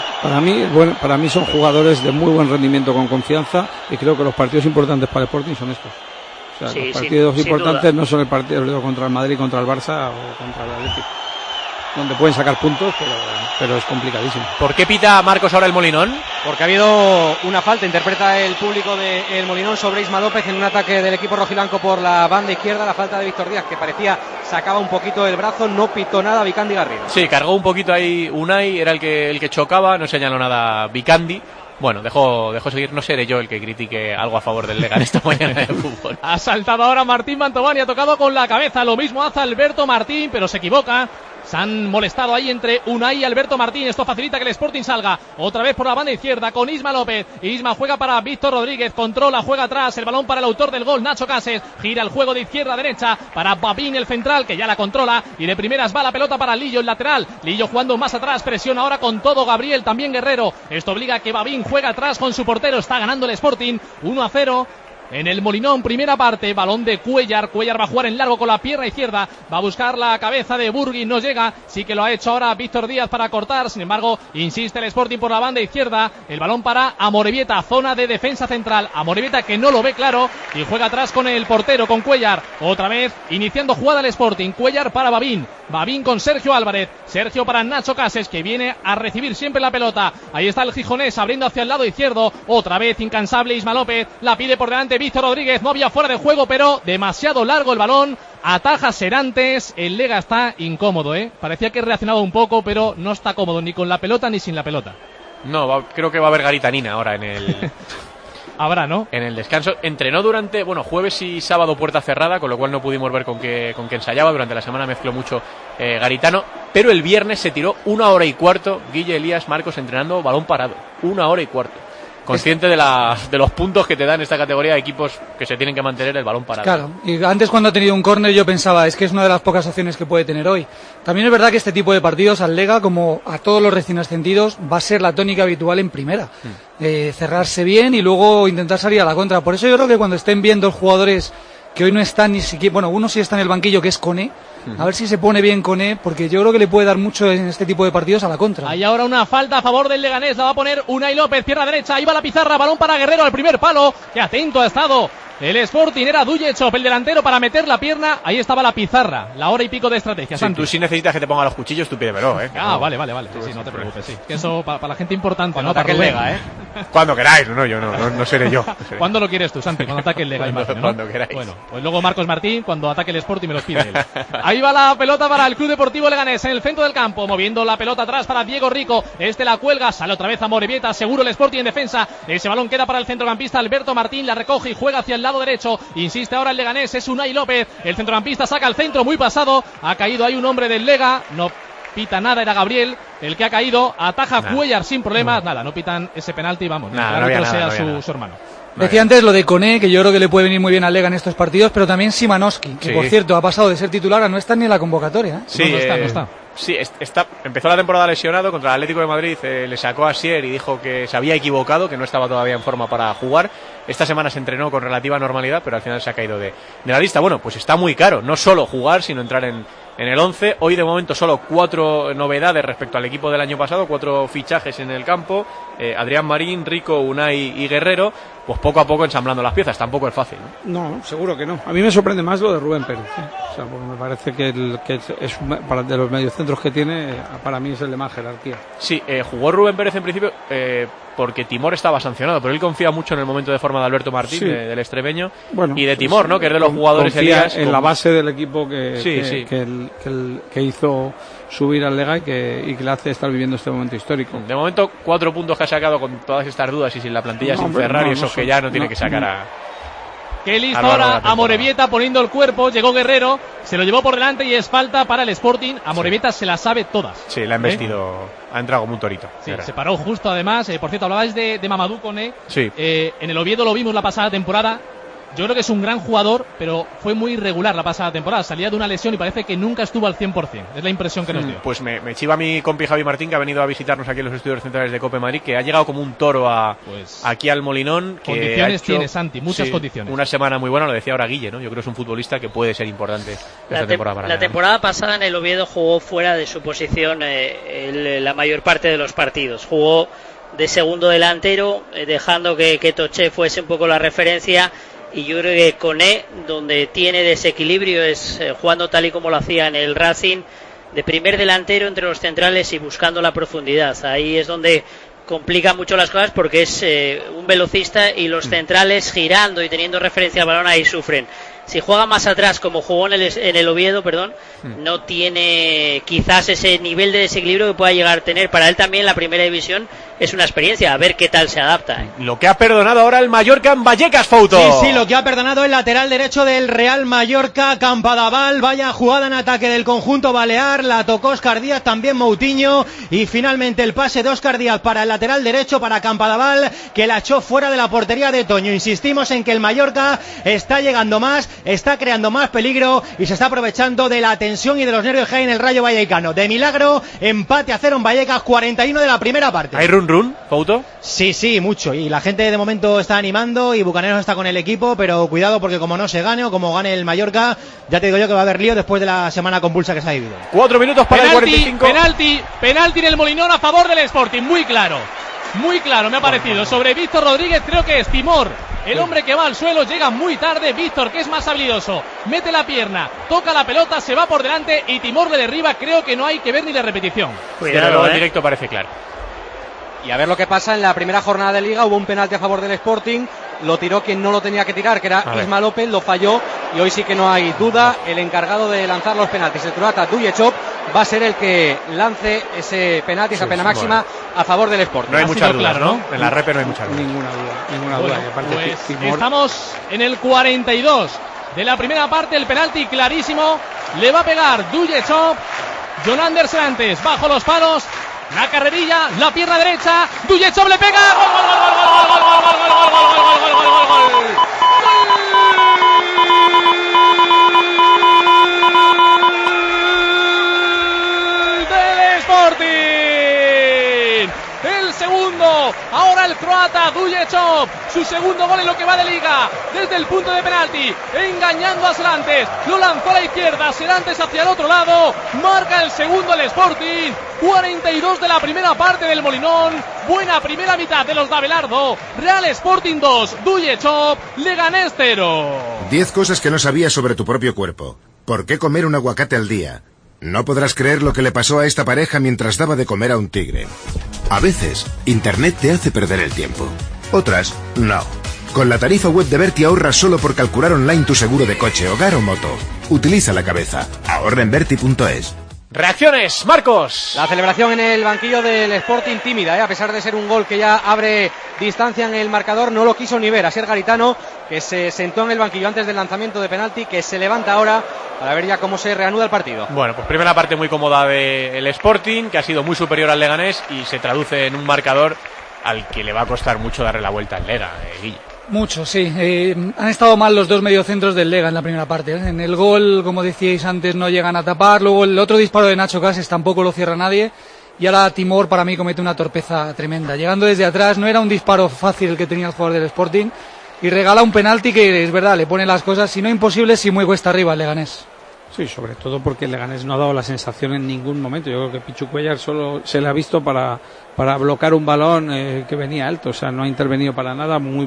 Para mí son jugadores de muy buen rendimiento con confianza y creo que los partidos importantes para el Sporting son estos. O sea, sí, los partidos importantes no son el partido contra el Madrid, contra el Barça o contra el Atlético, donde pueden sacar puntos, pero es complicadísimo. ¿Por qué pita Marcos ahora el Molinón? Porque ha habido una falta, interpreta el público del Molinón sobre Isma López en un ataque del equipo rojiblanco por la banda izquierda. La falta de Víctor Díaz, que parecía sacaba un poquito el brazo, no pitó nada Vicandi Garrido. Sí, cargó un poquito ahí Unai, era el que chocaba, no señaló nada Vicandi. Bueno, dejó seguir, no seré yo el que critique algo a favor del Lega esta mañana de fútbol. Ha saltado ahora Martín Mantovani, ha tocado con la cabeza, lo mismo hace Alberto Martín, pero se equivoca. Se han molestado ahí entre Unai y Alberto Martín. Esto facilita que el Sporting salga otra vez por la banda izquierda con Isma López. Isma juega para Víctor Rodríguez, controla, juega atrás, el balón para el autor del gol, Nacho Cases. Gira el juego de izquierda a derecha para Babín, el central, que ya la controla, y de primeras va la pelota para Lillo, el lateral. Lillo jugando más atrás, presiona ahora con todo Gabriel, también Guerrero. Esto obliga a que Babín juega atrás con su portero. Está ganando el Sporting 1-0 en el Molinón, primera parte. Balón de Cuellar va a jugar en largo con la pierna izquierda, va a buscar la cabeza de Burgui, no llega, sí que lo ha hecho ahora Víctor Díaz para cortar, sin embargo insiste el Sporting por la banda izquierda, el balón para Amorebieta, zona de defensa central, Amorebieta que no lo ve claro y juega atrás con el portero, con Cuellar, otra vez iniciando jugada el Sporting, Cuellar para Babín con Sergio Álvarez, Sergio para Nacho Cases, que viene a recibir siempre la pelota, ahí está el gijonés abriendo hacia el lado izquierdo, otra vez incansable Isma López, la pide por delante Víctor Rodríguez, no había fuera de juego, pero demasiado largo el balón, ataja Serantes, el Lega está incómodo, parecía que reaccionaba un poco, pero no está cómodo ni con la pelota ni sin la pelota. No, creo que va a haber garitanina ahora en el... Habrá, ¿no? En el descanso. Entrenó durante, jueves y sábado puerta cerrada, con lo cual no pudimos ver con qué ensayaba. Durante la semana mezcló mucho Garitano, pero el viernes se tiró 1 hora y cuarto, Guille, Elías, Marcos, entrenando balón parado. 1 hora y cuarto. Consciente de los puntos que te dan esta categoría de equipos que se tienen que mantener el balón parado. Claro, y antes cuando ha tenido un córner yo pensaba, es que es una de las pocas opciones que puede tener hoy. También es verdad que este tipo de partidos al Lega, como a todos los recién ascendidos, va a ser la tónica habitual en primera. Cerrarse bien y luego intentar salir a la contra. Por eso yo creo que cuando estén viendo los jugadores que hoy no están ni siquiera, uno sí está en el banquillo, que es Koné, a ver si se pone bien Koné, porque yo creo que le puede dar mucho en este tipo de partidos a la contra. Hay ahora una falta a favor del Leganés, la va a poner Unai López, pierna derecha, ahí va la pizarra, balón para Guerrero al primer palo, que atento ha estado el Sporting, era Dujechov, el delantero, para meter la pierna, ahí estaba la pizarra, la hora y pico de estrategia. Sí, tú sí necesitas que te ponga los cuchillos, tú pídemelo, Ah, vale, sí, no te preocupes, sí. Que eso para la gente importante, cuando ¿no? Ataque el Lega, Cuando queráis, yo no seré yo. ¿Cuándo lo quieres tú, Santi? Cuando ataque el Lega, imagino, ¿no? Cuando queráis. Bueno, pues luego Marcos Martín, cuando ataque el Sporting me los pide él. Ahí va la pelota para el Club Deportivo Leganés, en el centro del campo, moviendo la pelota atrás para Diego Rico, la cuelga, sale otra vez a Morevieta, seguro el Sporting en defensa, ese balón queda para el centrocampista Alberto Martín, la recoge y juega hacia el lado derecho, insiste ahora el Leganés, es Unai López, el centrocampista saca el centro muy pasado, ha caído ahí un hombre del Lega, no pita nada, era Gabriel el que ha caído, ataja Cuellar sin problemas, nada, no pitan ese penalti, vamos, que el árbitro sea su hermano. Decía antes lo de Koné, que yo creo que le puede venir muy bien al Lega en estos partidos, pero también Szymanowski, que por cierto ha pasado de ser titular a no estar ni en la convocatoria. Sí, no está. Sí, empezó la temporada lesionado contra el Atlético de Madrid, le sacó a Sier y dijo que se había equivocado, que no estaba todavía en forma para jugar. Esta semana se entrenó con relativa normalidad, pero al final se ha caído de la lista. Bueno, pues está muy caro, no solo jugar, sino entrar en en el 11. Hoy de momento solo 4 novedades respecto al equipo del año pasado, 4 fichajes en el campo, Adrián Marín, Rico, Unai y Guerrero, pues poco a poco ensamblando las piezas. Tampoco es fácil, ¿no? No, seguro que no. A mí me sorprende más lo de Rubén Pérez, O sea, porque me parece que es de los mediocentros que tiene, para mí es el de más jerarquía. Sí, jugó Rubén Pérez en principio porque Timor estaba sancionado, pero él confía mucho en el momento de forma de Alberto Martín, sí, del extremeño, bueno, y de Timor, ¿no? Que es de los jugadores confía en la base del equipo que hizo subir al Lega y que le hace estar viviendo este momento histórico. De momento 4 puntos que ha sacado con todas estas dudas y sin la plantilla, sin Ferrari, esos que ya no tiene que sacar a... Qué listo ahora Amorebieta poniendo el cuerpo, llegó Guerrero, se lo llevó por delante y es falta para el Sporting. Amorebieta se las sabe todas. Sí, la ha embestido, ha entrado como un torito. Sí, se paró justo además. Por cierto, hablabais de Mamadou Koné. Sí. En el Oviedo lo vimos la pasada temporada. Yo creo que es un gran jugador, pero fue muy irregular la pasada temporada. Salía de una lesión y parece que nunca estuvo al 100%. Es la impresión que nos dio. Pues me chiva mi compi Javi Martín, que ha venido a visitarnos aquí en los estudios centrales de Cope Madrid, que ha llegado como un toro aquí al Molinón. Condiciones tiene, Santi, muchas condiciones. Una semana muy buena, lo decía ahora Guille, ¿no? Yo creo que es un futbolista que puede ser importante esta temporada para la temporada pasada en el Oviedo jugó fuera de su posición la mayor parte de los partidos. Jugó de segundo delantero, dejando que Toché fuese un poco la referencia. Y yo creo que Koné, donde tiene desequilibrio, es jugando tal y como lo hacía en el Racing, de primer delantero entre los centrales y buscando la profundidad. Ahí es donde complica mucho las cosas, porque es un velocista y los centrales girando y teniendo referencia al balón ahí sufren. Si juega más atrás, como jugó en el Oviedo, no tiene quizás ese nivel de desequilibrio que pueda llegar a tener. Para él también la primera división es una experiencia, a ver qué tal se adapta. Lo que ha perdonado ahora el Mallorca en Vallecas, Fouto. Sí, lo que ha perdonado el lateral derecho del Real Mallorca, Campadaval. Vaya jugada en ataque del conjunto balear, la tocó Óscar Díaz, también Moutinho, y finalmente el pase de Óscar Díaz para el lateral derecho, para Campadaval, que la echó fuera de la portería de Toño. Insistimos en que el Mallorca está llegando más, está creando más peligro y se está aprovechando de la tensión y de los nervios que hay en el Rayo Vallecano. De milagro, empate a 0 en Vallecas, 41 de la primera parte. ¿Hay run, Fouto? Sí, mucho. Y la gente de momento está animando y Bucaneros está con el equipo, pero cuidado porque como no se gane o como gane el Mallorca, ya te digo yo que va a haber lío después de la semana convulsa que se ha vivido. 4 minutos para el 45. Penalti en el Molinón a favor del Sporting, muy claro me ha parecido. Sobre Víctor Rodríguez, creo que es Timor el hombre que va al suelo, llega muy tarde. Víctor, que es más habilidoso, mete la pierna, toca la pelota, se va por delante y Timor le derriba. Creo que no hay que ver ni la repetición. Cuidado, en directo parece claro. Y a ver lo que pasa en la primera jornada de Liga. Hubo un penalti a favor del Sporting, lo tiró quien no lo tenía que tirar, que era Isma López, lo falló, y hoy sí que no hay duda, el encargado de lanzar los penaltis, el croata Duječop, va a ser el que lance ese penalti, esa pena máxima a favor del Sporting. No hay muchas dudas, ¿no? En la repe no hay muchas dudas. Ninguna duda. Pues estamos en el 42 de la primera parte, el penalti clarísimo, le va a pegar Duječop, Jon Andersen antes, bajo los palos, la carrerilla, la pierna derecha, Duječop le pega, gol. Del Sporting. El segundo, ahora el croata Duječop, su segundo gol en lo que va de Liga, desde el punto de penalti, engañando a Serantes, lo lanzó a la izquierda, Serantes hacia el otro lado, marca el segundo el Sporting. 42 de la primera parte del Molinón, buena primera mitad de los de Abelardo. Real Sporting 2, Duječop, Leganés 0. 10 cosas que no sabías sobre tu propio cuerpo. ¿Por qué comer un aguacate al día? No podrás creer lo que le pasó a esta pareja mientras daba de comer a un tigre. A veces, Internet te hace perder el tiempo. Otras, no. Con la tarifa web de Berti ahorras solo por calcular online tu seguro de coche, hogar o moto. Utiliza la cabeza. Ahorra en Berti.es. Reacciones, Marcos. La celebración en el banquillo del Sporting tímida, a pesar de ser un gol que ya abre distancia en el marcador, no lo quiso ni ver. Asier Garitano, que se sentó en el banquillo antes del lanzamiento de penalti, que se levanta ahora para ver ya cómo se reanuda el partido. Bueno, pues primera parte muy cómoda del Sporting, que ha sido muy superior al Leganés y se traduce en un marcador al que le va a costar mucho darle la vuelta al Lega, Guille. Mucho, sí. Han estado mal los dos mediocentros del Lega en la primera parte. En el gol, como decíais antes, no llegan a tapar. Luego el otro disparo de Nacho Cases tampoco lo cierra nadie. Y ahora Timor para mí comete una torpeza tremenda. Llegando desde atrás, no era un disparo fácil el que tenía el jugador del Sporting. Y regala un penalti que, es verdad, le pone las cosas, si no imposibles, si muy cuesta arriba el Leganés. Sí, sobre todo porque el Leganés no ha dado la sensación en ningún momento. Yo creo que Pichu Cuéllar solo se le ha visto para bloquear un balón que venía alto, o sea, no ha intervenido para nada, muy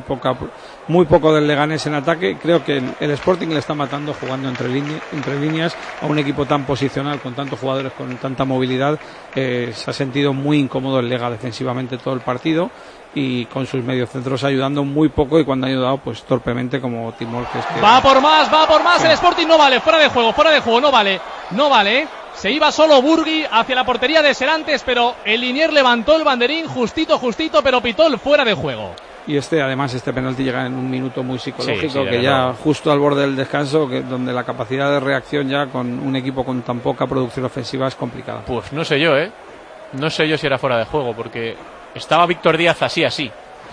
poco del Leganés en ataque. Creo que el Sporting le está matando jugando entre líneas a un equipo tan posicional, con tantos jugadores, con tanta movilidad. Se ha sentido muy incómodo el Lega defensivamente todo el partido, y con sus mediocentros ayudando muy poco, y cuando ha ayudado pues torpemente, como Timor, que es que... Va por más, el Sporting no vale, fuera de juego, no vale. Se iba solo Burgui hacia la portería de Serantes, pero el Linier levantó el banderín justito, pero pitó el fuera de juego. Y además este penalti llega en un minuto muy psicológico, sí, que ya justo al borde del descanso, donde la capacidad de reacción ya con un equipo con tan poca producción ofensiva es complicada. Pues no sé yo, no sé yo si era fuera de juego, porque estaba Víctor Díaz así.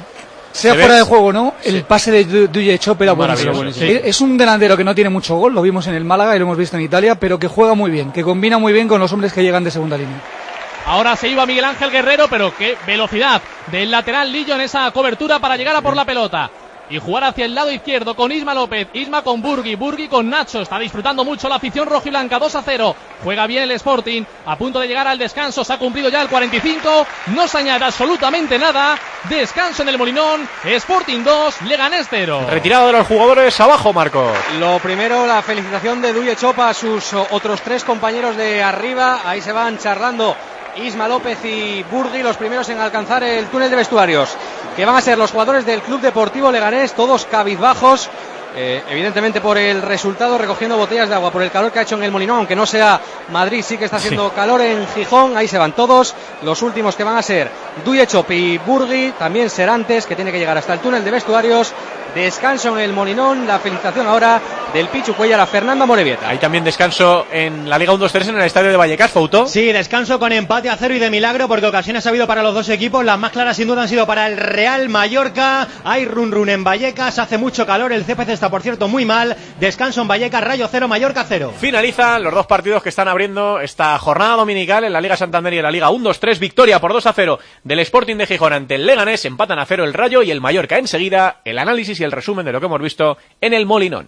Sea fuera de juego, ¿no? Sí. El pase de Duye Chop era buenísimo. Sí. Es un delantero que no tiene mucho gol, lo vimos en el Málaga y lo hemos visto en Italia, pero que juega muy bien, que combina muy bien con los hombres que llegan de segunda línea. Ahora se iba Miguel Ángel Guerrero, pero qué velocidad del lateral Lillo en esa cobertura para llegar a por la pelota y jugar hacia el lado izquierdo con Isma López, Isma con Burgui con Nacho. Está disfrutando mucho la afición rojiblanca. 2-0, juega bien el Sporting, a punto de llegar al descanso. Se ha cumplido ya el 45, no se añade absolutamente nada. Descanso en el Molinón, Sporting 2, Leganés 0. Retirado de los jugadores, abajo, Marcos. Lo primero, la felicitación de Duye Chopa a sus otros 3 compañeros de arriba. Ahí se van charlando Isma López y Burgui, los primeros en alcanzar el túnel de vestuarios, que van a ser los jugadores del Club Deportivo Leganés, todos cabizbajos, evidentemente por el resultado, recogiendo botellas de agua por el calor que ha hecho en el Molinón, aunque no sea Madrid, sí que está haciendo calor en Gijón. Ahí se van todos, los últimos que van a ser Duye Chop y Burgui, también Serantes, que tiene que llegar hasta el túnel de vestuarios. Descanso en el Molinón, la felicitación ahora del Pichu Cuéllar a Fernando Amorebieta. Hay también descanso en la Liga 1-2-3 en el estadio de Vallecas, Fouto. Sí, descanso con empate a 0 y de milagro, porque ocasiones ha habido para los dos equipos. Las más claras sin duda han sido para el Real Mallorca. Hay run en Vallecas, hace mucho calor, el CPC está por cierto muy mal. Descanso en Vallecas, Rayo 0, Mallorca 0. Finalizan los dos partidos que están abriendo esta jornada dominical en la Liga Santander y en la Liga 1-2-3. Victoria por 2-0 del Sporting de Gijón ante el Leganés. Empatan a 0 el Rayo y el Mallorca. Enseguida el análisis y el resumen de lo que hemos visto en el Molinón.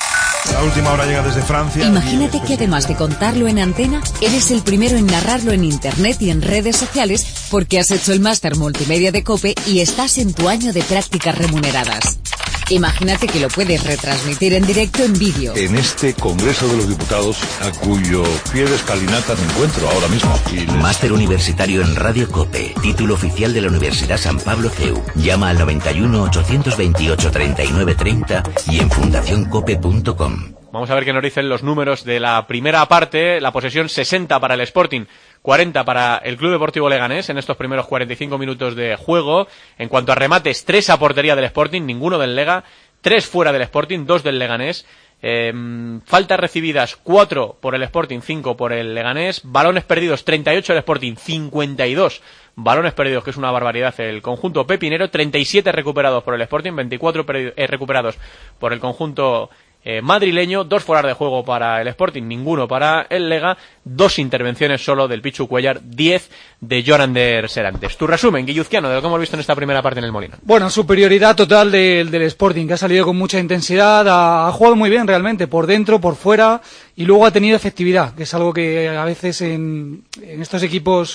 La última hora llega desde Francia. Imagínate que además de contarlo en antena, eres el primero en narrarlo en internet y en redes sociales porque has hecho el máster multimedia de COPE y estás en tu año de prácticas remuneradas. Imagínate que lo puedes retransmitir en directo en vídeo. En este Congreso de los Diputados, a cuyo pie de escalinata me encuentro ahora mismo. Máster universitario en Radio COPE, título oficial de la Universidad San Pablo CEU. Llama al 91 828 39 30 y en fundacioncope.com. Vamos a ver qué nos dicen los números de la primera parte. La posesión 60 para el Sporting, 40 para el Club Deportivo Leganés en estos primeros 45 minutos de juego. En cuanto a remates, 3 a portería del Sporting, ninguno del Lega, 3 fuera del Sporting, 2 del Leganés. Faltas recibidas, 4 por el Sporting, 5 por el Leganés. Balones perdidos, 38 el Sporting, 52 balones perdidos, que es una barbaridad el conjunto pepinero. 37 recuperados por el Sporting, 24 recuperados por el conjunto madrileño. 2 fuera de juego para el Sporting, ninguno para el Lega. 2 intervenciones solo del Pichu Cuéllar, 10 de Jorander Serantes. Tu resumen, guilluzquiano, de lo que hemos visto en esta primera parte en el Molino. Bueno, superioridad total del Sporting, que ha salido con mucha intensidad, ha jugado muy bien realmente, por dentro, por fuera, y luego ha tenido efectividad, que es algo que a veces en estos equipos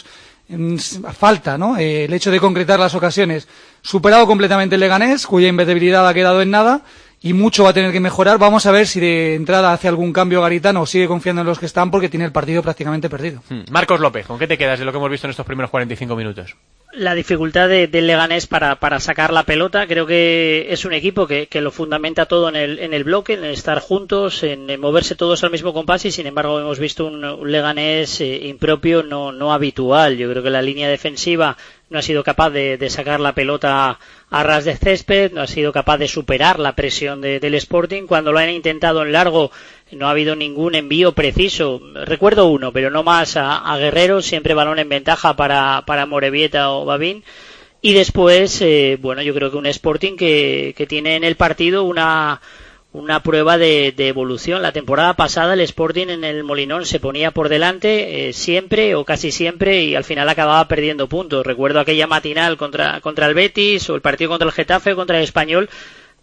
falta, ¿no? El hecho de concretar las ocasiones. Superado completamente el Leganés, cuya invertibilidad ha quedado en nada, y mucho va a tener que mejorar. Vamos a ver si de entrada hace algún cambio Garitano o sigue confiando en los que están, porque tiene el partido prácticamente perdido. Marcos López, ¿con qué te quedas de lo que hemos visto en estos primeros 45 minutos? La dificultad del Leganés para sacar la pelota. Creo que es un equipo que lo fundamenta todo en el bloque, en estar juntos, en moverse todos al mismo compás, y sin embargo hemos visto un Leganés impropio, no habitual. Yo creo que la línea defensiva no ha sido capaz de sacar la pelota a ras de césped, no ha sido capaz de superar la presión del Sporting. Cuando lo han intentado en largo no ha habido ningún envío preciso. Recuerdo uno, pero no más, a Guerrero, siempre balón en ventaja para Amorebieta o Babín. Y después, bueno, yo creo que un Sporting que tiene en el partido una prueba de evolución. La temporada pasada el Sporting en el Molinón se ponía por delante siempre o casi siempre, y al final acababa perdiendo puntos. Recuerdo aquella matinal contra el Betis, o el partido contra el Getafe, contra el Español,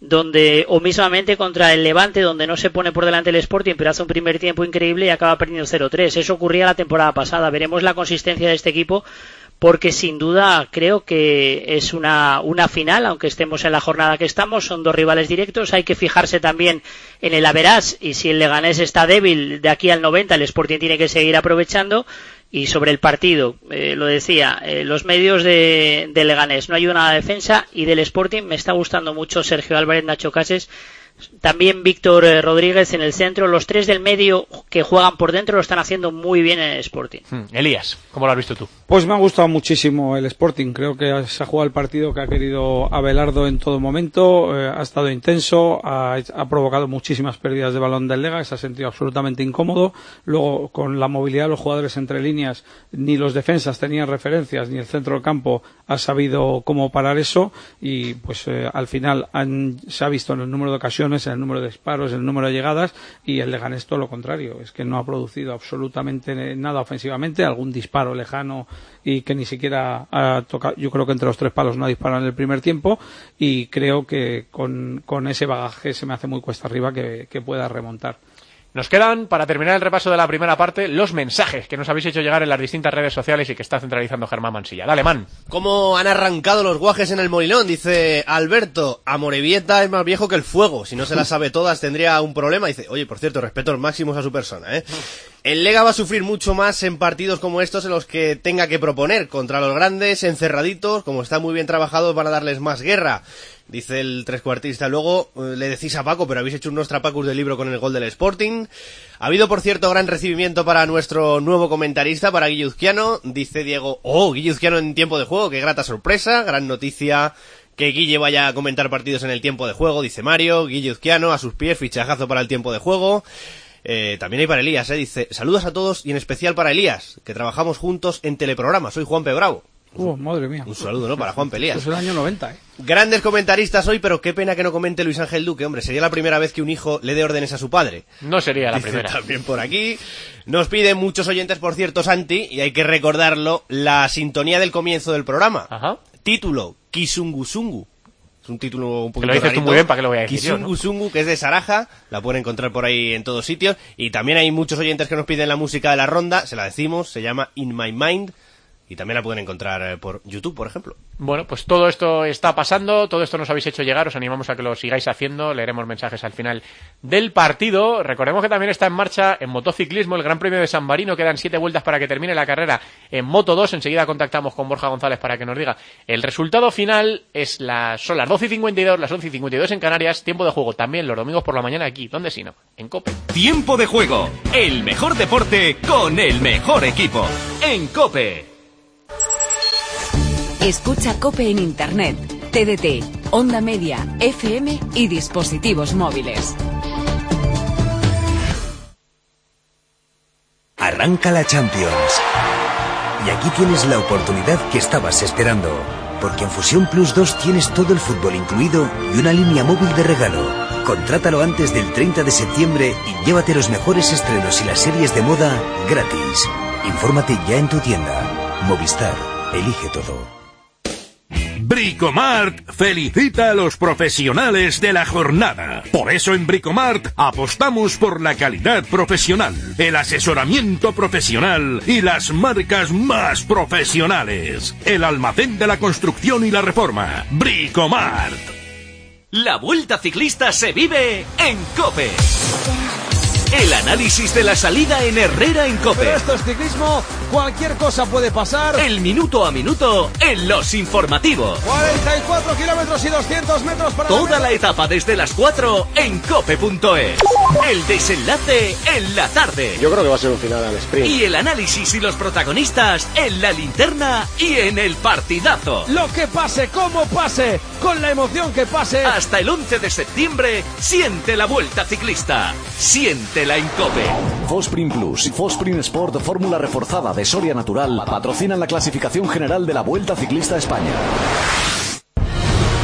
o mismamente contra el Levante, donde no se pone por delante el Sporting, pero hace un primer tiempo increíble y acaba perdiendo 0-3. Eso ocurría la temporada pasada. Veremos la consistencia de este equipo, porque sin duda creo que es una final, aunque estemos en la jornada que estamos. Son dos rivales directos. Hay que fijarse también en el average, y si el Leganés está débil de aquí al 90, el Sporting tiene que seguir aprovechando. Y sobre el partido, lo decía, los medios de Leganés no ayudan a la defensa, y del Sporting me está gustando mucho Sergio Álvarez, Nacho Cases, también Víctor Rodríguez en el centro. Los tres del medio que juegan por dentro lo están haciendo muy bien en el Sporting. Elías, ¿cómo lo has visto tú? Pues me ha gustado muchísimo el Sporting. Creo que se ha jugado el partido que ha querido Abelardo en todo momento. Ha estado intenso, ha provocado muchísimas pérdidas de balón del Lega, que se ha sentido absolutamente incómodo. Luego, con la movilidad de los jugadores entre líneas, ni los defensas tenían referencias, ni el centro del campo ha sabido cómo parar eso, y pues al final se ha visto en el número de ocasiones, en el número de disparos, en el número de llegadas, y el Leganés todo lo contrario. Es que no ha producido absolutamente nada ofensivamente, algún disparo lejano, y que ni siquiera ha tocado. Yo creo que entre los tres palos no ha disparado en el primer tiempo, y creo que con ese bagaje se me hace muy cuesta arriba que pueda remontar. Nos quedan, para terminar el repaso de la primera parte, los mensajes que nos habéis hecho llegar en las distintas redes sociales y que está centralizando Germán Mansilla. Dale, man. ¿Cómo han arrancado los guajes en el Molinón? Dice Alberto, Amorebieta es más viejo que el fuego. Si no se las sabe todas tendría un problema. Dice, oye, por cierto, respetos máximos a su persona, ¿eh? El Lega va a sufrir mucho más en partidos como estos, en los que tenga que proponer. Contra los grandes, encerraditos, como están muy bien trabajados, van a darles más guerra. Dice el trescuartista. Luego le decís a Paco, pero habéis hecho un Nostrapacus del libro con el gol del Sporting. Ha habido, por cierto, gran recibimiento para nuestro nuevo comentarista, para Guilluzquiano. Dice Diego, Guilluzquiano en tiempo de juego, qué grata sorpresa, gran noticia que Guille vaya a comentar partidos en el tiempo de juego. Dice Mario, Guilluzquiano a sus pies, fichajazo para el tiempo de juego. También hay para Elías, dice, saludos a todos y en especial para Elías, que trabajamos juntos en teleprograma. Soy Juan P. Bravo. Madre mía. Un saludo, ¿no? Para Juan Pelías. Eso es el año 90, Grandes comentaristas hoy, pero qué pena que no comente Luis Ángel Duque. Hombre, sería la primera vez que un hijo le dé órdenes a su padre. No sería la Dice primera. También por aquí. Nos piden muchos oyentes, por cierto, Santi, y hay que recordarlo, la sintonía del comienzo del programa. Ajá. Título, Kisungusungu. Es un título un poquito que lo dices rarito. tú muy bien, ¿para qué lo voy a decir yo, no? Kisungusungu, que es de Saraja, la pueden encontrar por ahí en todos sitios. Y también hay muchos oyentes que nos piden la música de la ronda, se la decimos, se llama In My Mind. Y también la pueden encontrar por YouTube, por ejemplo. Bueno, pues todo esto está pasando, todo esto nos habéis hecho llegar, os animamos a que lo sigáis haciendo, leeremos mensajes al final del partido. Recordemos que también está en marcha en motociclismo el Gran Premio de San Marino, quedan 7 vueltas para que termine la carrera en Moto 2, enseguida contactamos con Borja González para que nos diga el resultado final. Son las 12:52, las 11:52 en Canarias, tiempo de juego también los domingos por la mañana aquí, ¿dónde si no? En COPE. Tiempo de juego, el mejor deporte con el mejor equipo, en COPE. Escucha COPE en Internet, TDT, Onda Media, FM y dispositivos móviles. Arranca la Champions. Y aquí tienes la oportunidad que estabas esperando. Porque en Fusión Plus 2 tienes todo el fútbol incluido y una línea móvil de regalo. Contrátalo antes del 30 de septiembre y llévate los mejores estrenos y las series de moda gratis. Infórmate ya en tu tienda. Movistar, elige todo. Bricomart felicita a los profesionales de la jornada. Por eso en Bricomart apostamos por la calidad profesional, el asesoramiento profesional y las marcas más profesionales. El almacén de la construcción y la reforma. Bricomart. La Vuelta Ciclista se vive en COPE. El análisis de la salida en Herrera en COPE. Pero esto es ciclismo, cualquier cosa puede pasar. El minuto a minuto en los informativos. 44 kilómetros y 200 metros para... Toda la etapa desde las 4 en cope.es. El desenlace en la tarde. Yo creo que va a ser un final al sprint. Y el análisis y los protagonistas en la linterna y en el partidazo. Lo que pase, como pase, con la emoción que pase. Hasta el 11 de septiembre, siente la Vuelta Ciclista. Siente la en COPE. Fosprin Plus y Fosprin Sport fórmula reforzada de Soria Natural patrocinan la clasificación general de la Vuelta Ciclista a España.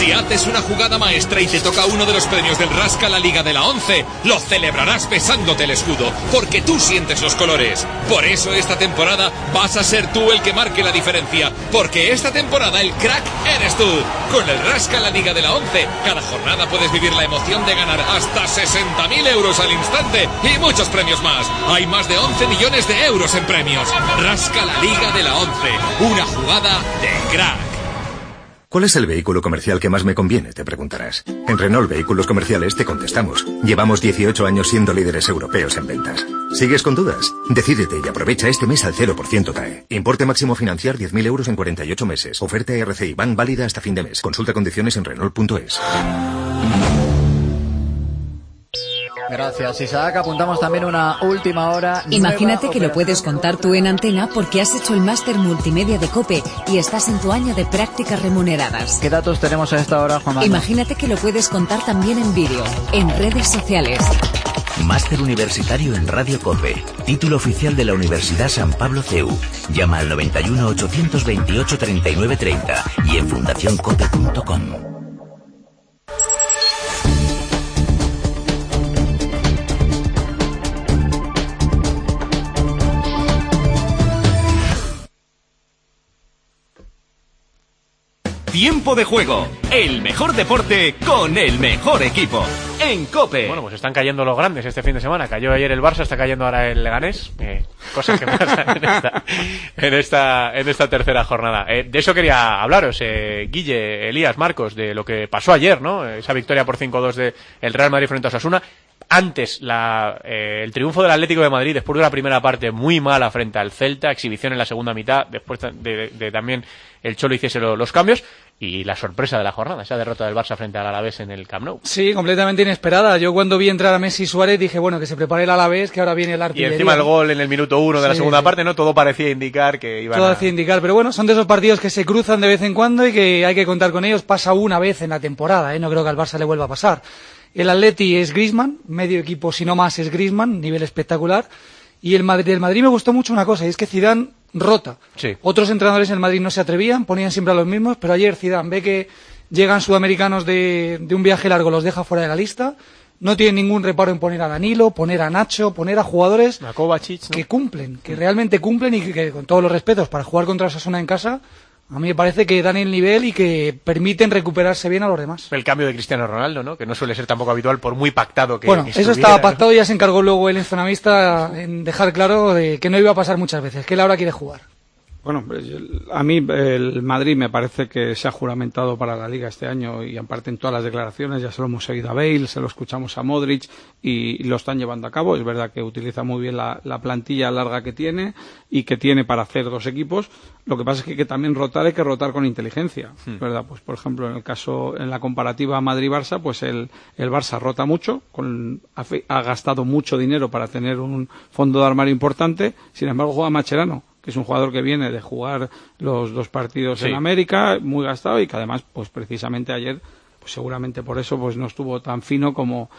Si haces una jugada maestra y te toca uno de los premios del Rasca la Liga de la 11, lo celebrarás besándote el escudo, porque tú sientes los colores. Por eso esta temporada vas a ser tú el que marque la diferencia, porque esta temporada el crack eres tú. Con el Rasca la Liga de la 11, cada jornada puedes vivir la emoción de ganar hasta 60.000 euros al instante y muchos premios más. Hay más de 11 millones de euros en premios. Rasca la Liga de la 11, una jugada de crack. ¿Cuál es el vehículo comercial que más me conviene?, te preguntarás. En Renault Vehículos Comerciales te contestamos. Llevamos 18 años siendo líderes europeos en ventas. ¿Sigues con dudas? Decídete y aprovecha este mes al 0% TAE. Importe máximo financiar 10.000 euros en 48 meses. Oferta RCI Bank válida hasta fin de mes. Consulta condiciones en Renault.es. Gracias, Isaac. Apuntamos también una última hora. Imagínate que lo puedes contar tú en Antena porque has hecho el máster multimedia de COPE y estás en tu año de prácticas remuneradas. ¿Qué datos tenemos a esta hora, Juan Manuel? Imagínate que lo puedes contar también en vídeo, en redes sociales. Máster universitario en Radio COPE. Título oficial de la Universidad San Pablo CEU. Llama al 91 828 3930 y en fundacioncope.com. Tiempo de juego, el mejor deporte con el mejor equipo. En COPE. Bueno, pues están cayendo los grandes este fin de semana. Cayó ayer el Barça, está cayendo ahora el Leganés. Cosas que pasan en esta tercera jornada. De eso quería hablaros, Guille, Elías, Marcos, de lo que pasó ayer, ¿no? Esa victoria por 5-2 del Real Madrid frente a Osasuna. Antes, el triunfo del Atlético de Madrid después de la primera parte muy mala frente al Celta, exhibición en la segunda mitad, después de también el Cholo hiciese los cambios, y la sorpresa de la jornada, esa derrota del Barça frente al Alavés en el Camp Nou. Sí, completamente inesperada. Yo cuando vi entrar a Messi y Suárez dije, bueno, que se prepare el Alavés, que ahora viene el artillería. Y encima el gol en el minuto 1 de la segunda parte, ¿no? Todo parecía indicar que iban Todo hacía indicar, pero bueno, son de esos partidos que se cruzan de vez en cuando y que hay que contar con ellos. Pasa una vez en la temporada, no creo que al Barça le vuelva a pasar. El Atleti es Griezmann, medio equipo, si no más, es Griezmann, nivel espectacular. Y el Madrid me gustó mucho una cosa, y es que Zidane rota. Sí. Otros entrenadores en el Madrid no se atrevían, ponían siempre a los mismos, pero ayer Zidane ve que llegan sudamericanos de un viaje largo, los deja fuera de la lista. No tiene ningún reparo en poner a Danilo, poner a Nacho, poner a jugadores que cumplen, que realmente cumplen y que con todos los respetos, para jugar contra Osasuna en casa, a mí me parece que dan el nivel y que permiten recuperarse bien a los demás. El cambio de Cristiano Ronaldo, ¿no? Que no suele ser tampoco habitual, por muy pactado que bueno, estuviera, eso estaba pactado y ya se encargó luego el Zonamista en dejar claro de que no iba a pasar muchas veces, que él ahora quiere jugar. Bueno, a mí el Madrid me parece que se ha juramentado para la Liga este año y aparte en todas las declaraciones, ya se lo hemos seguido a Bale, se lo escuchamos a Modric y lo están llevando a cabo. Es verdad que utiliza muy bien la plantilla larga que tiene y que tiene para hacer dos equipos. Lo que pasa es que también rotar hay que rotar con inteligencia, ¿verdad? Pues por ejemplo, en la comparativa Madrid-Barça, pues el Barça rota mucho, ha gastado mucho dinero para tener un fondo de armario importante, sin embargo juega Mascherano, que es un jugador que viene de jugar los dos partidos en América, muy gastado y que además, pues precisamente ayer, pues seguramente por eso pues no estuvo tan fino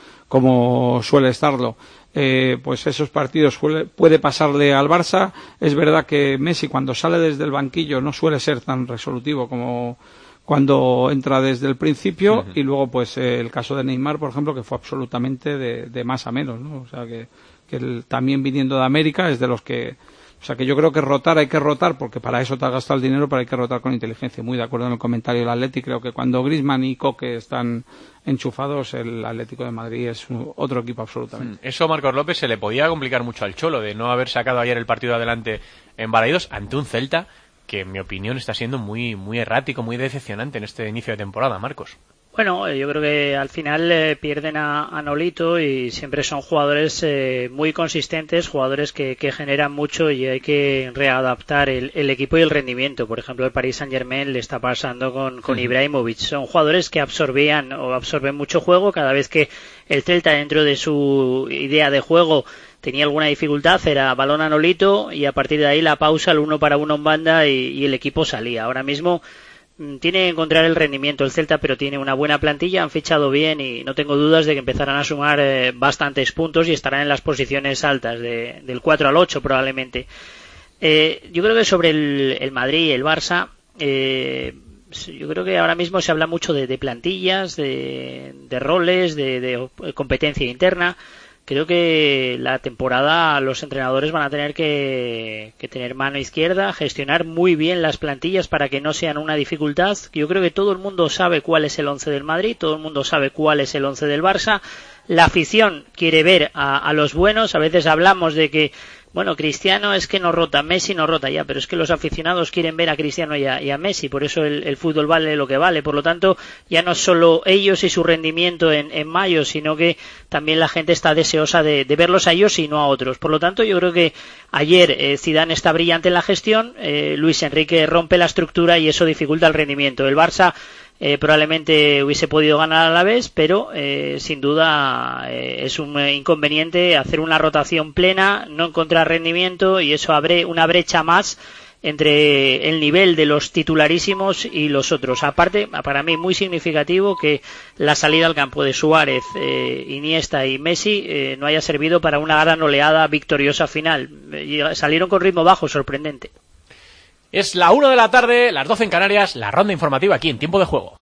como suele estarlo. Pues esos partidos puede pasarle al Barça. Es verdad que Messi cuando sale desde el banquillo no suele ser tan resolutivo como cuando entra desde el principio y luego pues el caso de Neymar, por ejemplo, que fue absolutamente de más a menos, ¿no? O sea que él, también viniendo de América, es de los que... O sea que yo creo que hay que rotar porque para eso te has gastado el dinero, pero hay que rotar con inteligencia. Muy de acuerdo en el comentario del Atleti. Creo que cuando Griezmann y Koke están enchufados, el Atlético de Madrid es otro equipo absolutamente. Eso, Marcos López, se le podía complicar mucho al Cholo de no haber sacado ayer el partido adelante en Balaidos ante un Celta que, en mi opinión, está siendo muy, muy errático, muy decepcionante en este inicio de temporada, Marcos. Bueno, yo creo que al final pierden a Nolito y siempre son jugadores muy consistentes, jugadores que generan mucho y hay que readaptar el equipo y el rendimiento. Por ejemplo, el Paris Saint-Germain le está pasando con Ibrahimovic. Son jugadores que absorben mucho juego. Cada vez que el Celta, dentro de su idea de juego, tenía alguna dificultad, era balón a Nolito y a partir de ahí la pausa, el 1-para-1 en banda y el equipo salía. Ahora mismo tiene que encontrar el rendimiento el Celta, pero tiene una buena plantilla, han fichado bien y no tengo dudas de que empezarán a sumar bastantes puntos y estarán en las posiciones altas, del 4 al 8 probablemente. Yo creo que sobre el Madrid y el Barça, yo creo que ahora mismo se habla mucho de plantillas, de roles, de competencia interna. Creo que la temporada los entrenadores van a tener que tener mano izquierda, gestionar muy bien las plantillas para que no sean una dificultad. Yo creo que todo el mundo sabe cuál es el 11 del Madrid, todo el mundo sabe cuál es el 11 del Barça. La afición quiere ver a los buenos. A veces hablamos de que, bueno, Cristiano es que no rota, Messi no rota ya, pero es que los aficionados quieren ver a Cristiano y a Messi, por eso el fútbol vale lo que vale. Por lo tanto, ya no solo ellos y su rendimiento en mayo, sino que también la gente está deseosa de verlos a ellos y no a otros. Por lo tanto, yo creo que ayer Zidane está brillante en la gestión, Luis Enrique rompe la estructura y eso dificulta el rendimiento. El Barça probablemente hubiese podido ganar a la vez, pero sin duda es un inconveniente hacer una rotación plena, no encontrar rendimiento, y eso abre una brecha más entre el nivel de los titularísimos y los otros. Aparte, para mí muy significativo que la salida al campo de Suárez, Iniesta y Messi no haya servido para una gran oleada victoriosa final. Salieron con ritmo bajo, sorprendente. Es la 1 de la tarde, las 12 en Canarias, la ronda informativa aquí en Tiempo de Juego.